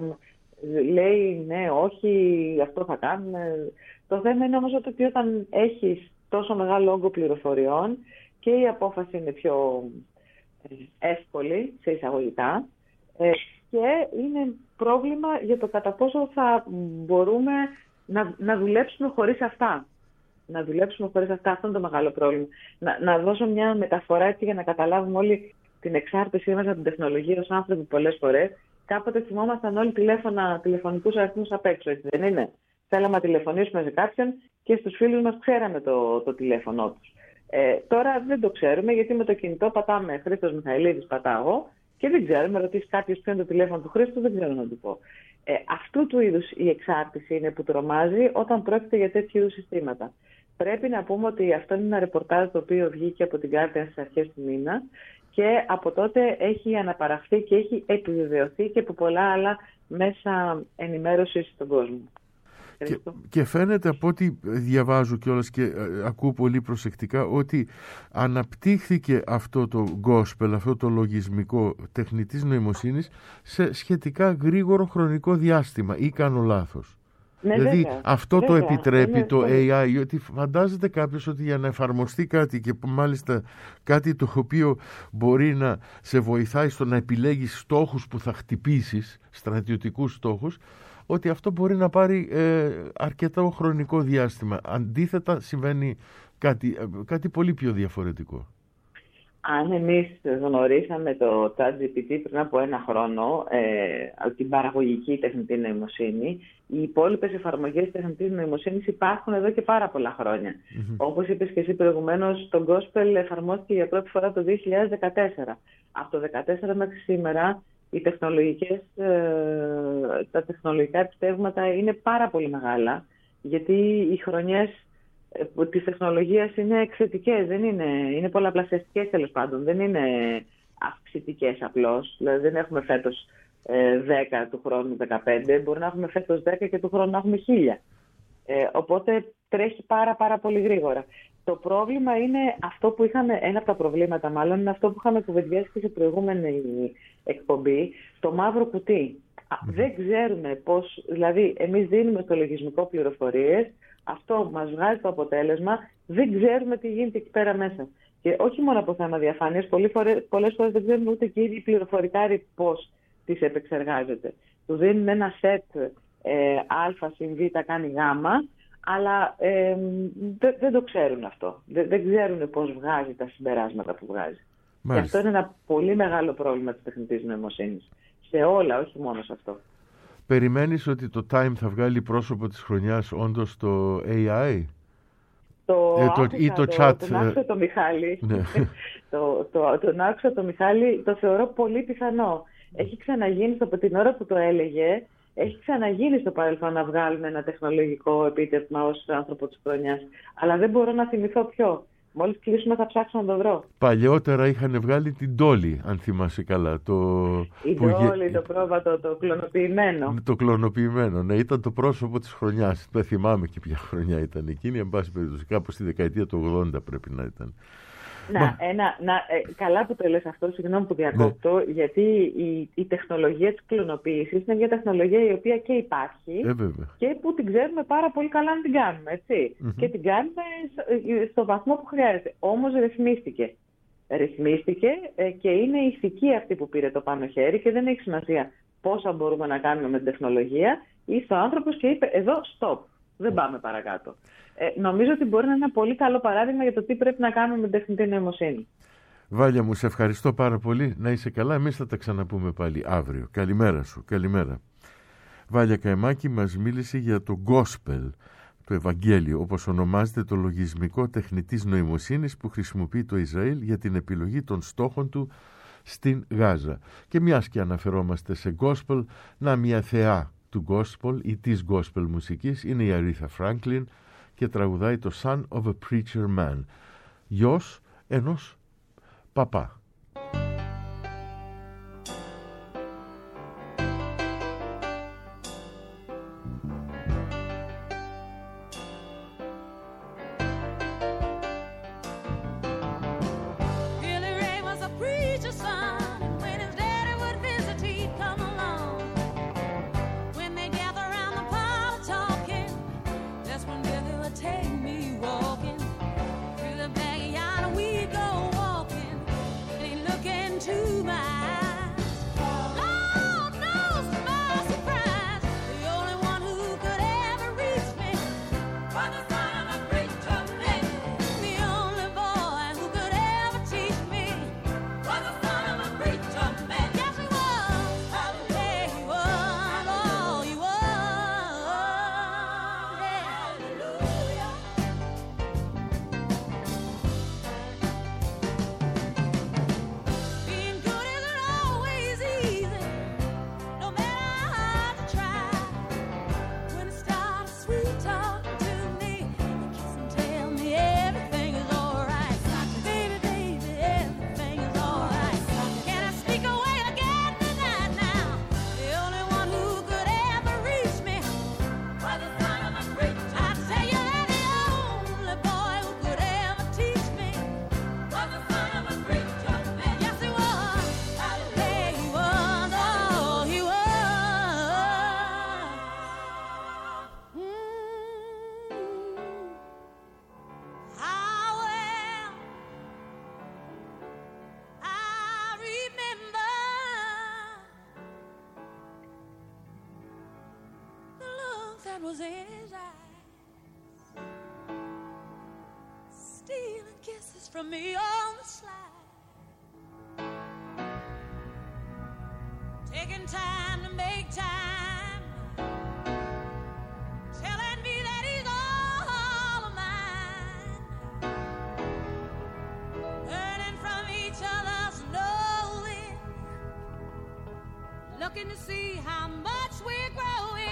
[SPEAKER 5] λέει ναι, όχι, αυτό θα κάνουμε. Το θέμα είναι όμως ότι όταν έχεις τόσο μεγάλο όγκο πληροφοριών και η απόφαση είναι πιο εύκολη σε εισαγωγικά και είναι πρόβλημα για το κατά πόσο θα μπορούμε να δουλέψουμε χωρίς αυτά. Αυτό είναι το μεγάλο πρόβλημα. Να δώσω μια μεταφορά έτσι για να καταλάβουμε όλοι την εξάρτησή μας από την τεχνολογία ως άνθρωποι πολλές φορές. Κάποτε θυμόμασταν όλοι τηλεφωνικούς αριθμούς απ' έξω, έτσι δεν είναι? Θέλαμε να τηλεφωνήσουμε σε κάποιον και στους φίλους μας ξέραμε το τηλέφωνό τους. Τώρα δεν το ξέρουμε, γιατί με το κινητό πατάμε Χρήστος Μιχαηλίδης, πατάω και δεν ξέρουμε, ρωτήσει κάποιος ποιο είναι το τηλέφωνο του Χρήστου, δεν ξέρω να του πω. Αυτού του είδους η εξάρτηση είναι που τρομάζει όταν πρόκειται για τέτοιου είδους συστήματα. Πρέπει να πούμε ότι αυτό είναι ένα ρεπορτάζ το οποίο βγήκε από την Guardian στις αρχές του μήνα και από τότε έχει αναπαραχθεί και έχει επιβεβαιωθεί και από πολλά άλλα μέσα ενημέρωσης στον κόσμο.
[SPEAKER 3] Και φαίνεται από ό,τι διαβάζω κιόλας και ακούω πολύ προσεκτικά ότι αναπτύχθηκε αυτό το gospel, αυτό το λογισμικό τεχνητής νοημοσύνης σε σχετικά γρήγορο χρονικό διάστημα, ή κάνω λάθος?
[SPEAKER 5] Ναι,
[SPEAKER 3] δηλαδή
[SPEAKER 5] βέβαια,
[SPEAKER 3] αυτό
[SPEAKER 5] βέβαια,
[SPEAKER 3] το επιτρέπει
[SPEAKER 5] ναι,
[SPEAKER 3] το AI, ότι φαντάζεται κάποιος ότι για να εφαρμοστεί κάτι και μάλιστα κάτι το οποίο μπορεί να σε βοηθάει στο να επιλέγεις στόχους που θα χτυπήσεις, στρατιωτικούς στόχους, ότι αυτό μπορεί να πάρει αρκετό χρονικό διάστημα. Αντίθετα συμβαίνει κάτι πολύ πιο διαφορετικό.
[SPEAKER 5] Αν εμείς γνωρίσαμε το ChatGPT πριν από 1 χρόνο, την παραγωγική τεχνητή νοημοσύνη, οι υπόλοιπες εφαρμογές τεχνητής νοημοσύνης υπάρχουν εδώ και πάρα πολλά χρόνια. Όπως είπες και εσύ προηγουμένως, το Gospel εφαρμόστηκε για πρώτη φορά το 2014. Από το 2014 μέχρι σήμερα τα τεχνολογικά επιτεύγματα είναι πάρα πολύ μεγάλα, γιατί οι χρονιές της τεχνολογίας είναι εξαιτικές, είναι πολλαπλασιαστικές τέλος πάντων, δεν είναι αυξητικές απλώς. Δηλαδή δεν έχουμε φέτος 10, του χρόνου 15, μπορεί να έχουμε φέτος 10 και του χρόνου να έχουμε 1000. Οπότε τρέχει πάρα πολύ γρήγορα. Το πρόβλημα είναι αυτό που ένα από τα προβλήματα μάλλον είναι αυτό που είχαμε κουβεντιάσει και σε προηγούμενη εκπομπή, το μαύρο κουτί. Δεν ξέρουμε πώς, δηλαδή εμείς δίνουμε στο λογισμικό πληροφορίες, αυτό μας βγάζει το αποτέλεσμα, δεν ξέρουμε τι γίνεται εκεί πέρα μέσα. Και όχι μόνο από θέμα διαφάνειας, πολλές φορές δεν ξέρουμε ούτε και οι πληροφορικάροι πώς τις επεξεργάζεται. Του δίνουν ένα σετ α συν β κάνει γ, αλλά δεν το ξέρουν αυτό. Δεν ξέρουν πώς βγάζει τα συμπεράσματα που βγάζει. Και αυτό είναι ένα πολύ μεγάλο πρόβλημα της τεχνητής νοημοσύνης. Σε όλα, όχι μόνο σε αυτό.
[SPEAKER 3] Περιμένεις ότι το Time θα βγάλει πρόσωπο της χρονιάς όντως το AI?
[SPEAKER 5] Τον άκουσα το Μιχάλη. Τον άκουσα το Μιχάλη, το θεωρώ πολύ πιθανό. Έχει ξαναγίνει από την ώρα που το έλεγε, έχει ξαναγίνει στο παρελθόν να βγάλουμε ένα τεχνολογικό επίτευγμα ως άνθρωπο της χρονιάς. Αλλά δεν μπορώ να θυμηθώ ποιο. Μόλις κλείσουμε θα ψάξω να το βρω.
[SPEAKER 3] Παλιότερα είχαν βγάλει την Dolly, αν θυμάσαι καλά.
[SPEAKER 5] Η Dolly, το πρόβατο, το κλωνοποιημένο.
[SPEAKER 3] Το κλωνοποιημένο, ναι, ήταν το πρόσωπο της χρονιάς. Δεν θυμάμαι και ποια χρονιά ήταν εκείνη, εν πάση περιπτώσει. Κάπου στη δεκαετία του 80 πρέπει να ήταν.
[SPEAKER 5] Καλά που το λες αυτό, συγγνώμη που διακόπτω, γιατί η τεχνολογία της κλωνοποίησης είναι μια τεχνολογία η οποία και υπάρχει και που την ξέρουμε πάρα πολύ καλά να την κάνουμε, έτσι. Και την κάνουμε στο βαθμό που χρειάζεται. Όμως ρυθμίστηκε και είναι η ηθική αυτή που πήρε το πάνω χέρι και δεν έχει σημασία πόσα μπορούμε να κάνουμε με την τεχνολογία. Ήρθε ο άνθρωπος και είπε εδώ stop, δεν πάμε παρακάτω. Νομίζω ότι μπορεί να είναι ένα πολύ καλό παράδειγμα για το τι πρέπει να κάνουμε με την τεχνητή νοημοσύνη.
[SPEAKER 3] Βάλια μου, σε ευχαριστώ πάρα πολύ. Να είσαι καλά. Εμείς θα τα ξαναπούμε πάλι αύριο. Καλημέρα σου. Καλημέρα. Βάλια Καημάκη μας μίλησε για το Gospel, το Ευαγγέλιο, όπως ονομάζεται το λογισμικό τεχνητής νοημοσύνης που χρησιμοποιεί το Ισραήλ για την επιλογή των στόχων του στην Γάζα. Και μιας και αναφερόμαστε σε Gospel, μια θεά του Gospel ή της Gospel μουσικής είναι η Aretha Franklin και τραγουδάει το Son of a Preacher Man, γιος ενός παπά.
[SPEAKER 6] Was in his eyes, stealing kisses from me on the slide, taking time to make time, telling me that he's all of mine, learning from each other slowly, looking to see how much we're growing.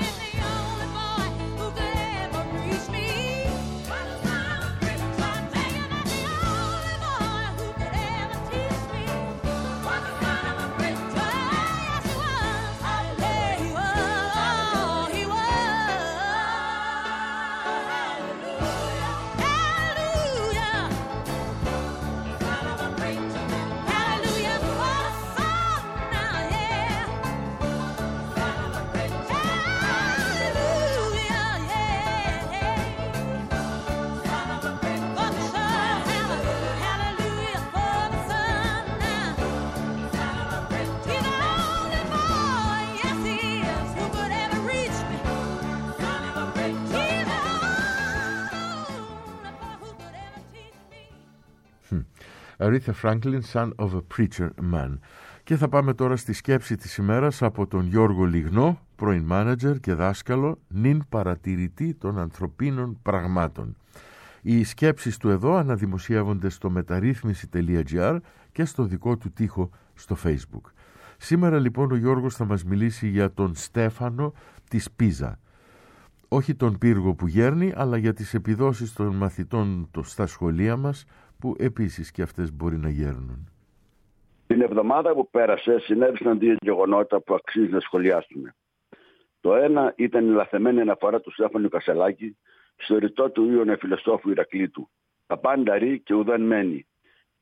[SPEAKER 3] Aretha Franklin, Son of a Preacher Man. Και θα πάμε τώρα στη σκέψη της ημέρας από τον Γιώργο Λιγνό, πρώην μάνατζερ και δάσκαλο, νυν παρατηρητή των ανθρωπίνων πραγμάτων. Οι σκέψεις του εδώ αναδημοσιεύονται στο μεταρρύθμιση.gr και στο δικό του τοίχο στο Facebook. Σήμερα λοιπόν ο Γιώργος θα μας μιλήσει για τον Στέφανο της Πίζα. Όχι τον πύργο που γέρνει, αλλά για τις επιδόσεις των μαθητών στα σχολεία μας, που επίσης και αυτές μπορεί να γέρνουν.
[SPEAKER 7] Την εβδομάδα που πέρασε συνέβησαν δύο γεγονότα που αξίζει να σχολιάσουμε. Το ένα ήταν η λαθεμένη αναφορά του Στέφανου Κασελάκη στο ρητό του Ιωνε φιλοσόφου Ηρακλήτου. Τα πάντα ρί και ουδέν μένει.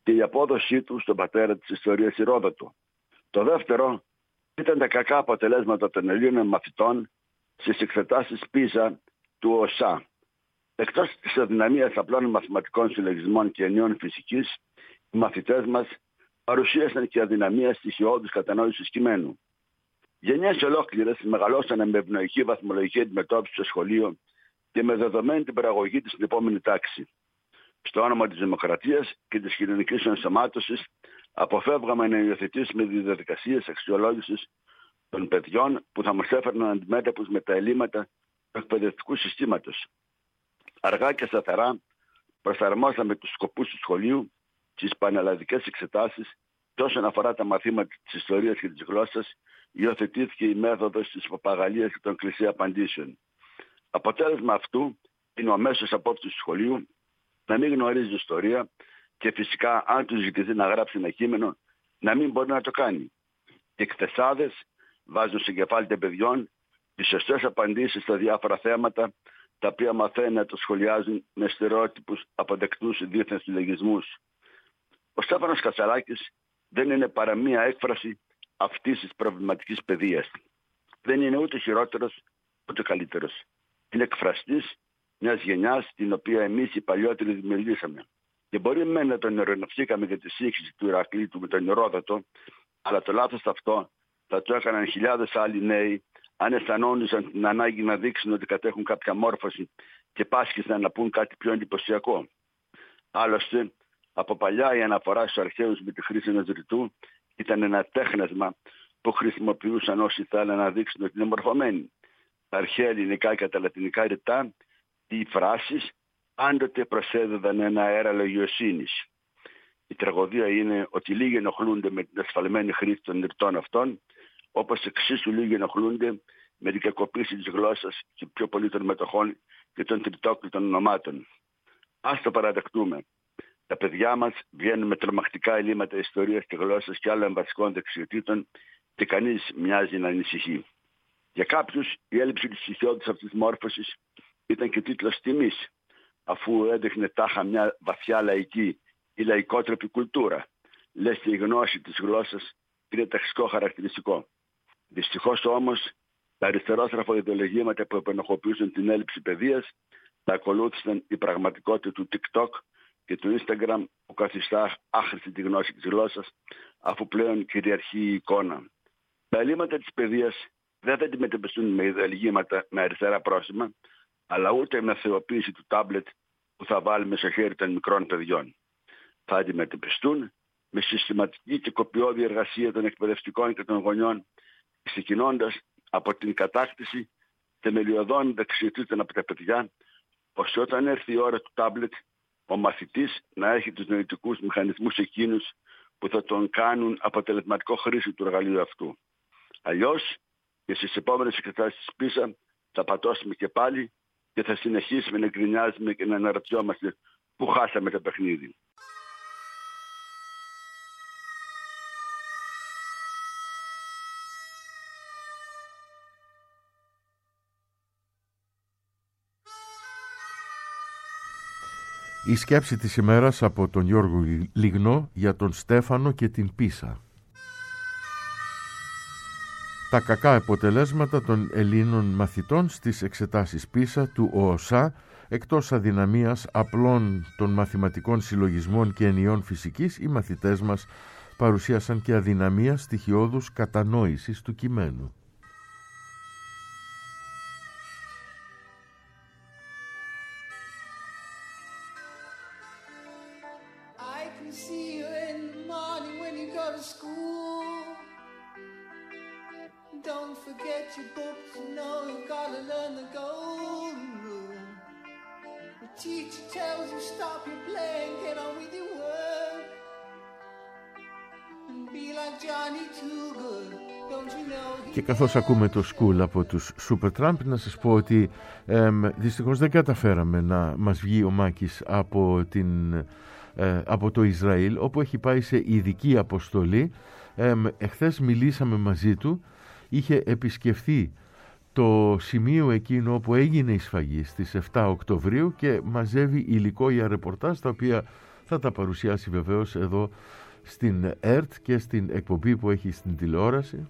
[SPEAKER 7] και η απόδοσή του στον πατέρα της ιστορίας Ηρόδοτο. Το δεύτερο ήταν τα κακά αποτελέσματα των Ελλήνων μαθητών στις εξετάσεις πίζα του ΟΣΑ. Εκτός της αδυναμίας απλών μαθηματικών συλλογισμών και ενιών φυσικής, οι μαθητές μας παρουσίασαν και αδυναμία στοιχειώδους κατανόησης κειμένου. Γενιές ολόκληρες μεγαλώσανε με ευνοϊκή βαθμολογική αντιμετώπιση στο σχολείο και με δεδομένη την παραγωγή της στην επόμενη τάξη. Στο όνομα της δημοκρατίας και της κοινωνικής ενσωμάτωσης, αποφεύγαμε να υιοθετήσουμε διαδικασίες αξιολόγησης των παιδιών που θα μας έφερναν αντιμέτωπους με τα ελλείμματα του εκπαιδευτικού συστήματος. Αργά και σταθερά προσαρμόσαμε τους σκοπούς του σχολείου στις πανελλαδικές εξετάσεις και όσον αφορά τα μαθήματα της ιστορίας και της γλώσσας, υιοθετήθηκε η μέθοδος της παπαγαλίας και των κλεισί απαντήσεων. Αποτέλεσμα αυτού είναι ο μέσος απόψης του σχολείου να μην γνωρίζει ιστορία και φυσικά αν του ζητηθεί να γράψει ένα κείμενο να μην μπορεί να το κάνει. Οι εκθεσάδες βάζουν σε κεφάλι των παιδιών τις σωστές απαντήσεις στα διάφορα θέματα τα οποία μαθαίνουν να το σχολιάζουν με στερεότυπους αποδεκτούς δίθεν συλλογισμούς. Ο Στέφανος Κατσαράκης δεν είναι παρά μία έκφραση αυτής της προβληματικής παιδείας. Δεν είναι ούτε χειρότερος ούτε καλύτερος. Είναι εκφραστής μιας γενιάς την οποία εμείς οι παλιότεροι δημιουργήσαμε. Και μπορεί μεν να τον ειρωνευτήκαμε για τη σύγχυση του Ηρακλή του με τον Ηρόδοτο, αλλά το λάθος αυτό θα το έκαναν χιλιάδες άλλοι νέοι αν αισθανόντουσαν την ανάγκη να δείξουν ότι κατέχουν κάποια μόρφωση και πάσχησαν να πούν κάτι πιο εντυπωσιακό. Άλλωστε, από παλιά η αναφορά στους αρχαίους με τη χρήση ενός ρητού ήταν ένα τέχνασμα που χρησιμοποιούσαν όσοι θέλαν να δείξουν ότι είναι μορφωμένοι. Τα αρχαία ελληνικά και τα λατινικά ρητά, οι φράσεις πάντοτε προσέδεδαν ένα αέρα λογιοσύνης. Η τραγωδία είναι ότι λίγοι ενοχλούνται με την ασφαλμένη χρήση των ρητών αυτών, όπως εξίσου λίγοι ενοχλούνται με την κακοποίηση της γλώσσας και πιο πολύ των μετοχών και των τριτόκλητων ονομάτων. Ας το παραδεχτούμε. Τα παιδιά μας βγαίνουν με τρομακτικά ελλείμματα ιστορίας και γλώσσας και άλλων βασικών δεξιοτήτων και κανείς μοιάζει να ανησυχεί. Για κάποιους η έλλειψη της στοιχειώδης αυτής της μόρφωσης ήταν και τίτλος τιμής, αφού έδειχνε τάχα μια βαθιά λαϊκή ή λαϊκότρεπη κουλτούρα. Λες και η γνώση της γλώσσας είναι ταξικό χαρακτηριστικό. Δυστυχώς όμως τα αριστερόστραφα ιδεολογήματα που επενοχοποιούσαν την έλλειψη παιδείας τα ακολούθησαν η πραγματικότητα του TikTok και του Instagram που καθιστά άχρηστη τη γνώση της γλώσσας αφού πλέον κυριαρχεί η εικόνα. Τα ελλείμματα της παιδείας δεν θα αντιμετωπιστούν με ιδεολογήματα με αριστερά πρόσημα, αλλά ούτε με θεοποίηση του τάμπλετ που θα βάλουμε στο χέρι των μικρών παιδιών. Θα αντιμετωπιστούν με συστηματική και κοπιώδη εργασία των εκπαιδευτικών και των γονιών, ξεκινώντας από την κατάκτηση θεμελιωδών δεξιοτήτων από τα παιδιά, ώστε όταν έρθει η ώρα του τάμπλετ, ο μαθητής να έχει τους νοητικούς μηχανισμούς εκείνους που θα τον κάνουν αποτελεσματικό χρήση του εργαλείου αυτού. Αλλιώς και στις επόμενες εξετάσεις της πίσα θα πατώσουμε και πάλι και θα συνεχίσουμε να γκρινιάζουμε και να αναρωτιόμαστε πού χάσαμε το παιχνίδι.
[SPEAKER 3] Η σκέψη της ημέρας από τον Γιώργο Λιγνό για τον Στέφανο και την Πίσα. Τα κακά αποτελέσματα των Ελλήνων μαθητών στις εξετάσεις Πίσα του ΟΟΣΑ, εκτός αδυναμίας απλών των μαθηματικών συλλογισμών και ενιών φυσικής, οι μαθητές μας παρουσίασαν και αδυναμία στοιχειώδους κατανόησης του κειμένου. Και καθώς ακούμε το School από τους Supertramp, να σας πω ότι δυστυχώς δεν καταφέραμε να μας βγει ο Μάκης από το Ισραήλ, όπου έχει πάει σε ειδική αποστολή. Εχθές μιλήσαμε μαζί του, είχε επισκεφθεί το σημείο εκείνο όπου έγινε η σφαγή στις 7 Οκτωβρίου και μαζεύει υλικό για ρεπορτάζ, τα οποία Θα τα παρουσιάσει βεβαίως εδώ στην ΕΡΤ και στην εκπομπή που έχει στην τηλεόραση.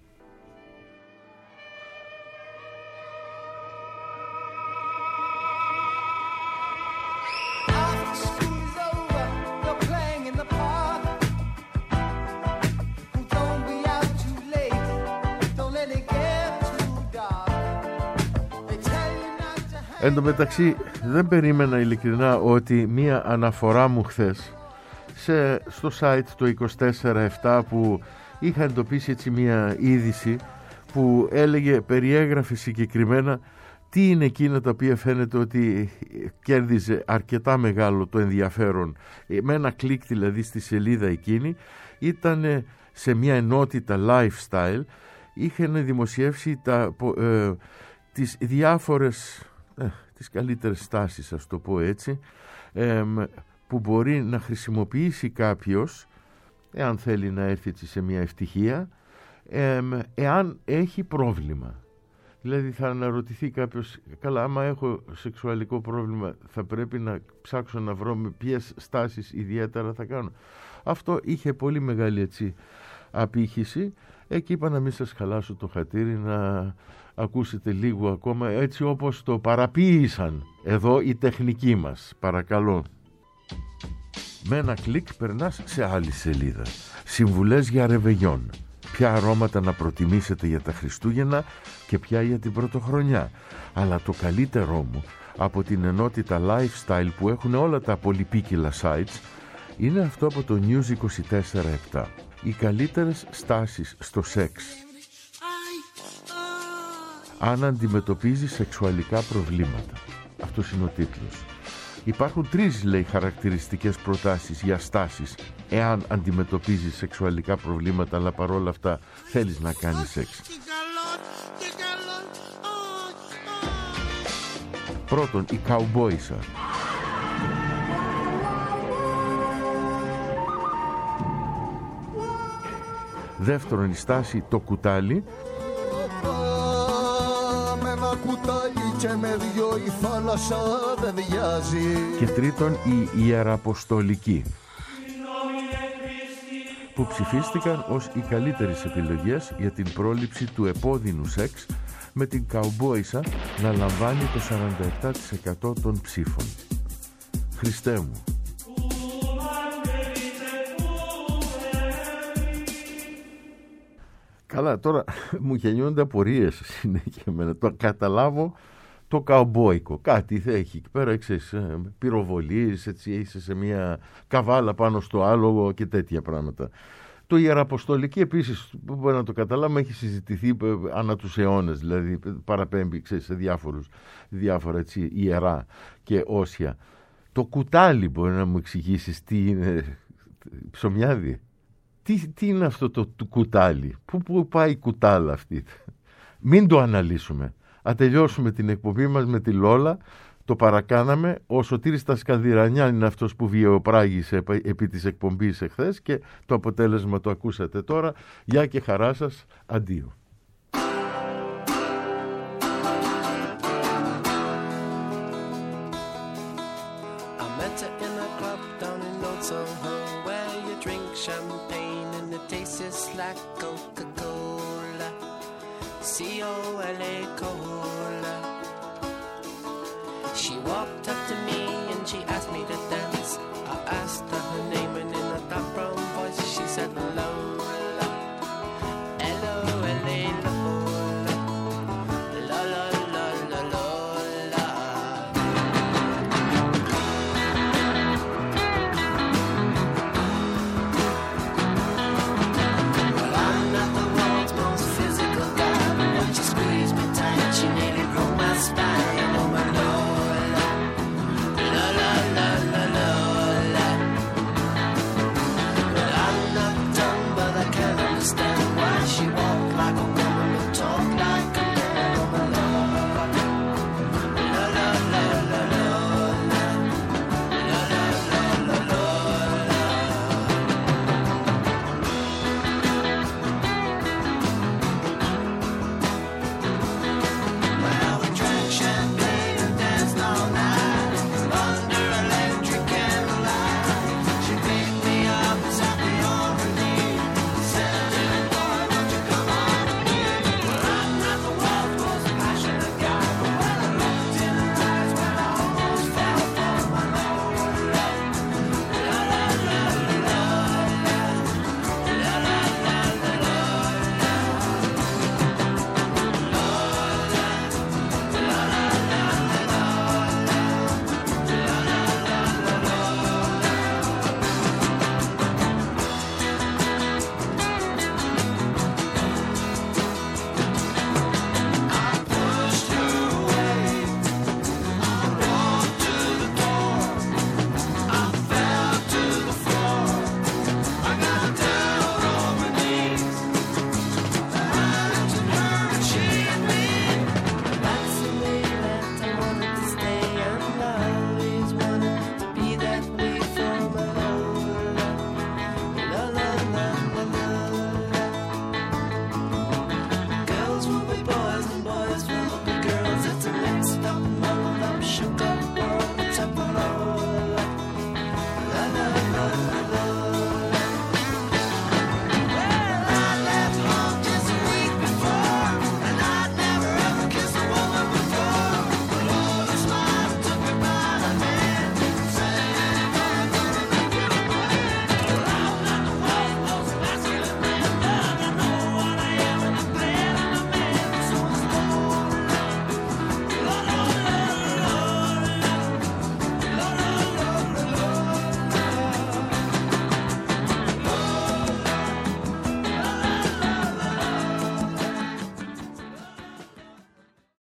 [SPEAKER 3] Εν τω μεταξύ δεν περίμενα ειλικρινά ότι μία αναφορά μου χθες στο site το 24/7 που είχα εντοπίσει έτσι μία είδηση που περιέγραφε συγκεκριμένα τι είναι εκείνα τα οποία φαίνεται ότι κέρδιζε αρκετά μεγάλο το ενδιαφέρον. Με ένα κλικ δηλαδή στη σελίδα εκείνη ήταν σε μια ενότητα lifestyle, είχαν δημοσιεύσει τις διάφορες τις καλύτερες στάσεις, ας το πω έτσι, που μπορεί να χρησιμοποιήσει κάποιος εάν θέλει να έρθει έτσι σε μια ευτυχία, εάν έχει πρόβλημα. Δηλαδή θα αναρωτηθεί κάποιος, καλά, άμα έχω σεξουαλικό πρόβλημα θα πρέπει να ψάξω να βρω με ποιες στάσεις ιδιαίτερα θα κάνω. Αυτό είχε πολύ μεγάλη έτσι απήχηση. Εκεί είπα να μην σας χαλάσω το χατήρι, να ακούσετε λίγο ακόμα έτσι όπως το παραποίησαν εδώ οι τεχνικοί μας. Παρακαλώ. Με ένα κλικ περνάς σε άλλη σελίδα. Συμβουλές για ρεβεγιόν. Ποια αρώματα να προτιμήσετε για τα Χριστούγεννα και ποια για την Πρωτοχρονιά. Αλλά το καλύτερό μου από την ενότητα lifestyle που έχουν όλα τα πολυπίκυλα sites είναι αυτό από το News 24/7. Οι καλύτερες στάσεις στο σεξ. Αν αντιμετωπίζει σεξουαλικά προβλήματα. Αυτός είναι ο τίτλος. Υπάρχουν 3, λέει, χαρακτηριστικές προτάσεις για στάσεις εάν αντιμετωπίζεις σεξουαλικά προβλήματα αλλά παρόλα αυτά θέλεις να κάνεις σεξ. Πρώτον, η καουμπόισα. Δεύτερον, η στάση το κουτάλι.
[SPEAKER 8] Με ένα κουτάλι και με δυο η θάλασσα δεν βιάζει.
[SPEAKER 3] Και τρίτον, η ιεραποστολική, που ψηφίστηκαν ως οι καλύτερες επιλογές για την πρόληψη του επώδυνου σεξ, με την καουμπόισα να λαμβάνει το 47% των ψήφων. Χριστέ μου. Καλά, τώρα μου γεννιούνται απορίες συνέχεια εμένα. Το καταλάβω το καουμπόικο. Κάτι θα έχει εκεί πέρα, ξέρεις, πυροβολίες, έτσι, είσαι σε μια καβάλα πάνω στο άλογο και τέτοια πράγματα. Το ιεραποστολική επίσης, που μπορεί να το καταλάβουμε, έχει συζητηθεί ανά τους αιώνες, δηλαδή παραπέμπει, ξέρεις, σε διάφορα έτσι, ιερά και όσια. Το κουτάλι, μπορεί να μου εξηγήσεις τι είναι, ψωμιάδι? Τι είναι αυτό το κουτάλι? Πού πάει η κουτάλα αυτή? Μην το αναλύσουμε. Α τελειώσουμε την εκπομπή μας με τη Λόλα. Το παρακάναμε. Ο Σωτήρης Τασκαλδιρανιάν είναι αυτός που βιαιοπράγησε επί της εκπομπής εχθές και το αποτέλεσμα το ακούσατε τώρα. Γεια και χαρά σας. Αντίο.
[SPEAKER 9] C-O-L-A-Cola. She walked up to me and she asked me to dance. I asked her her name and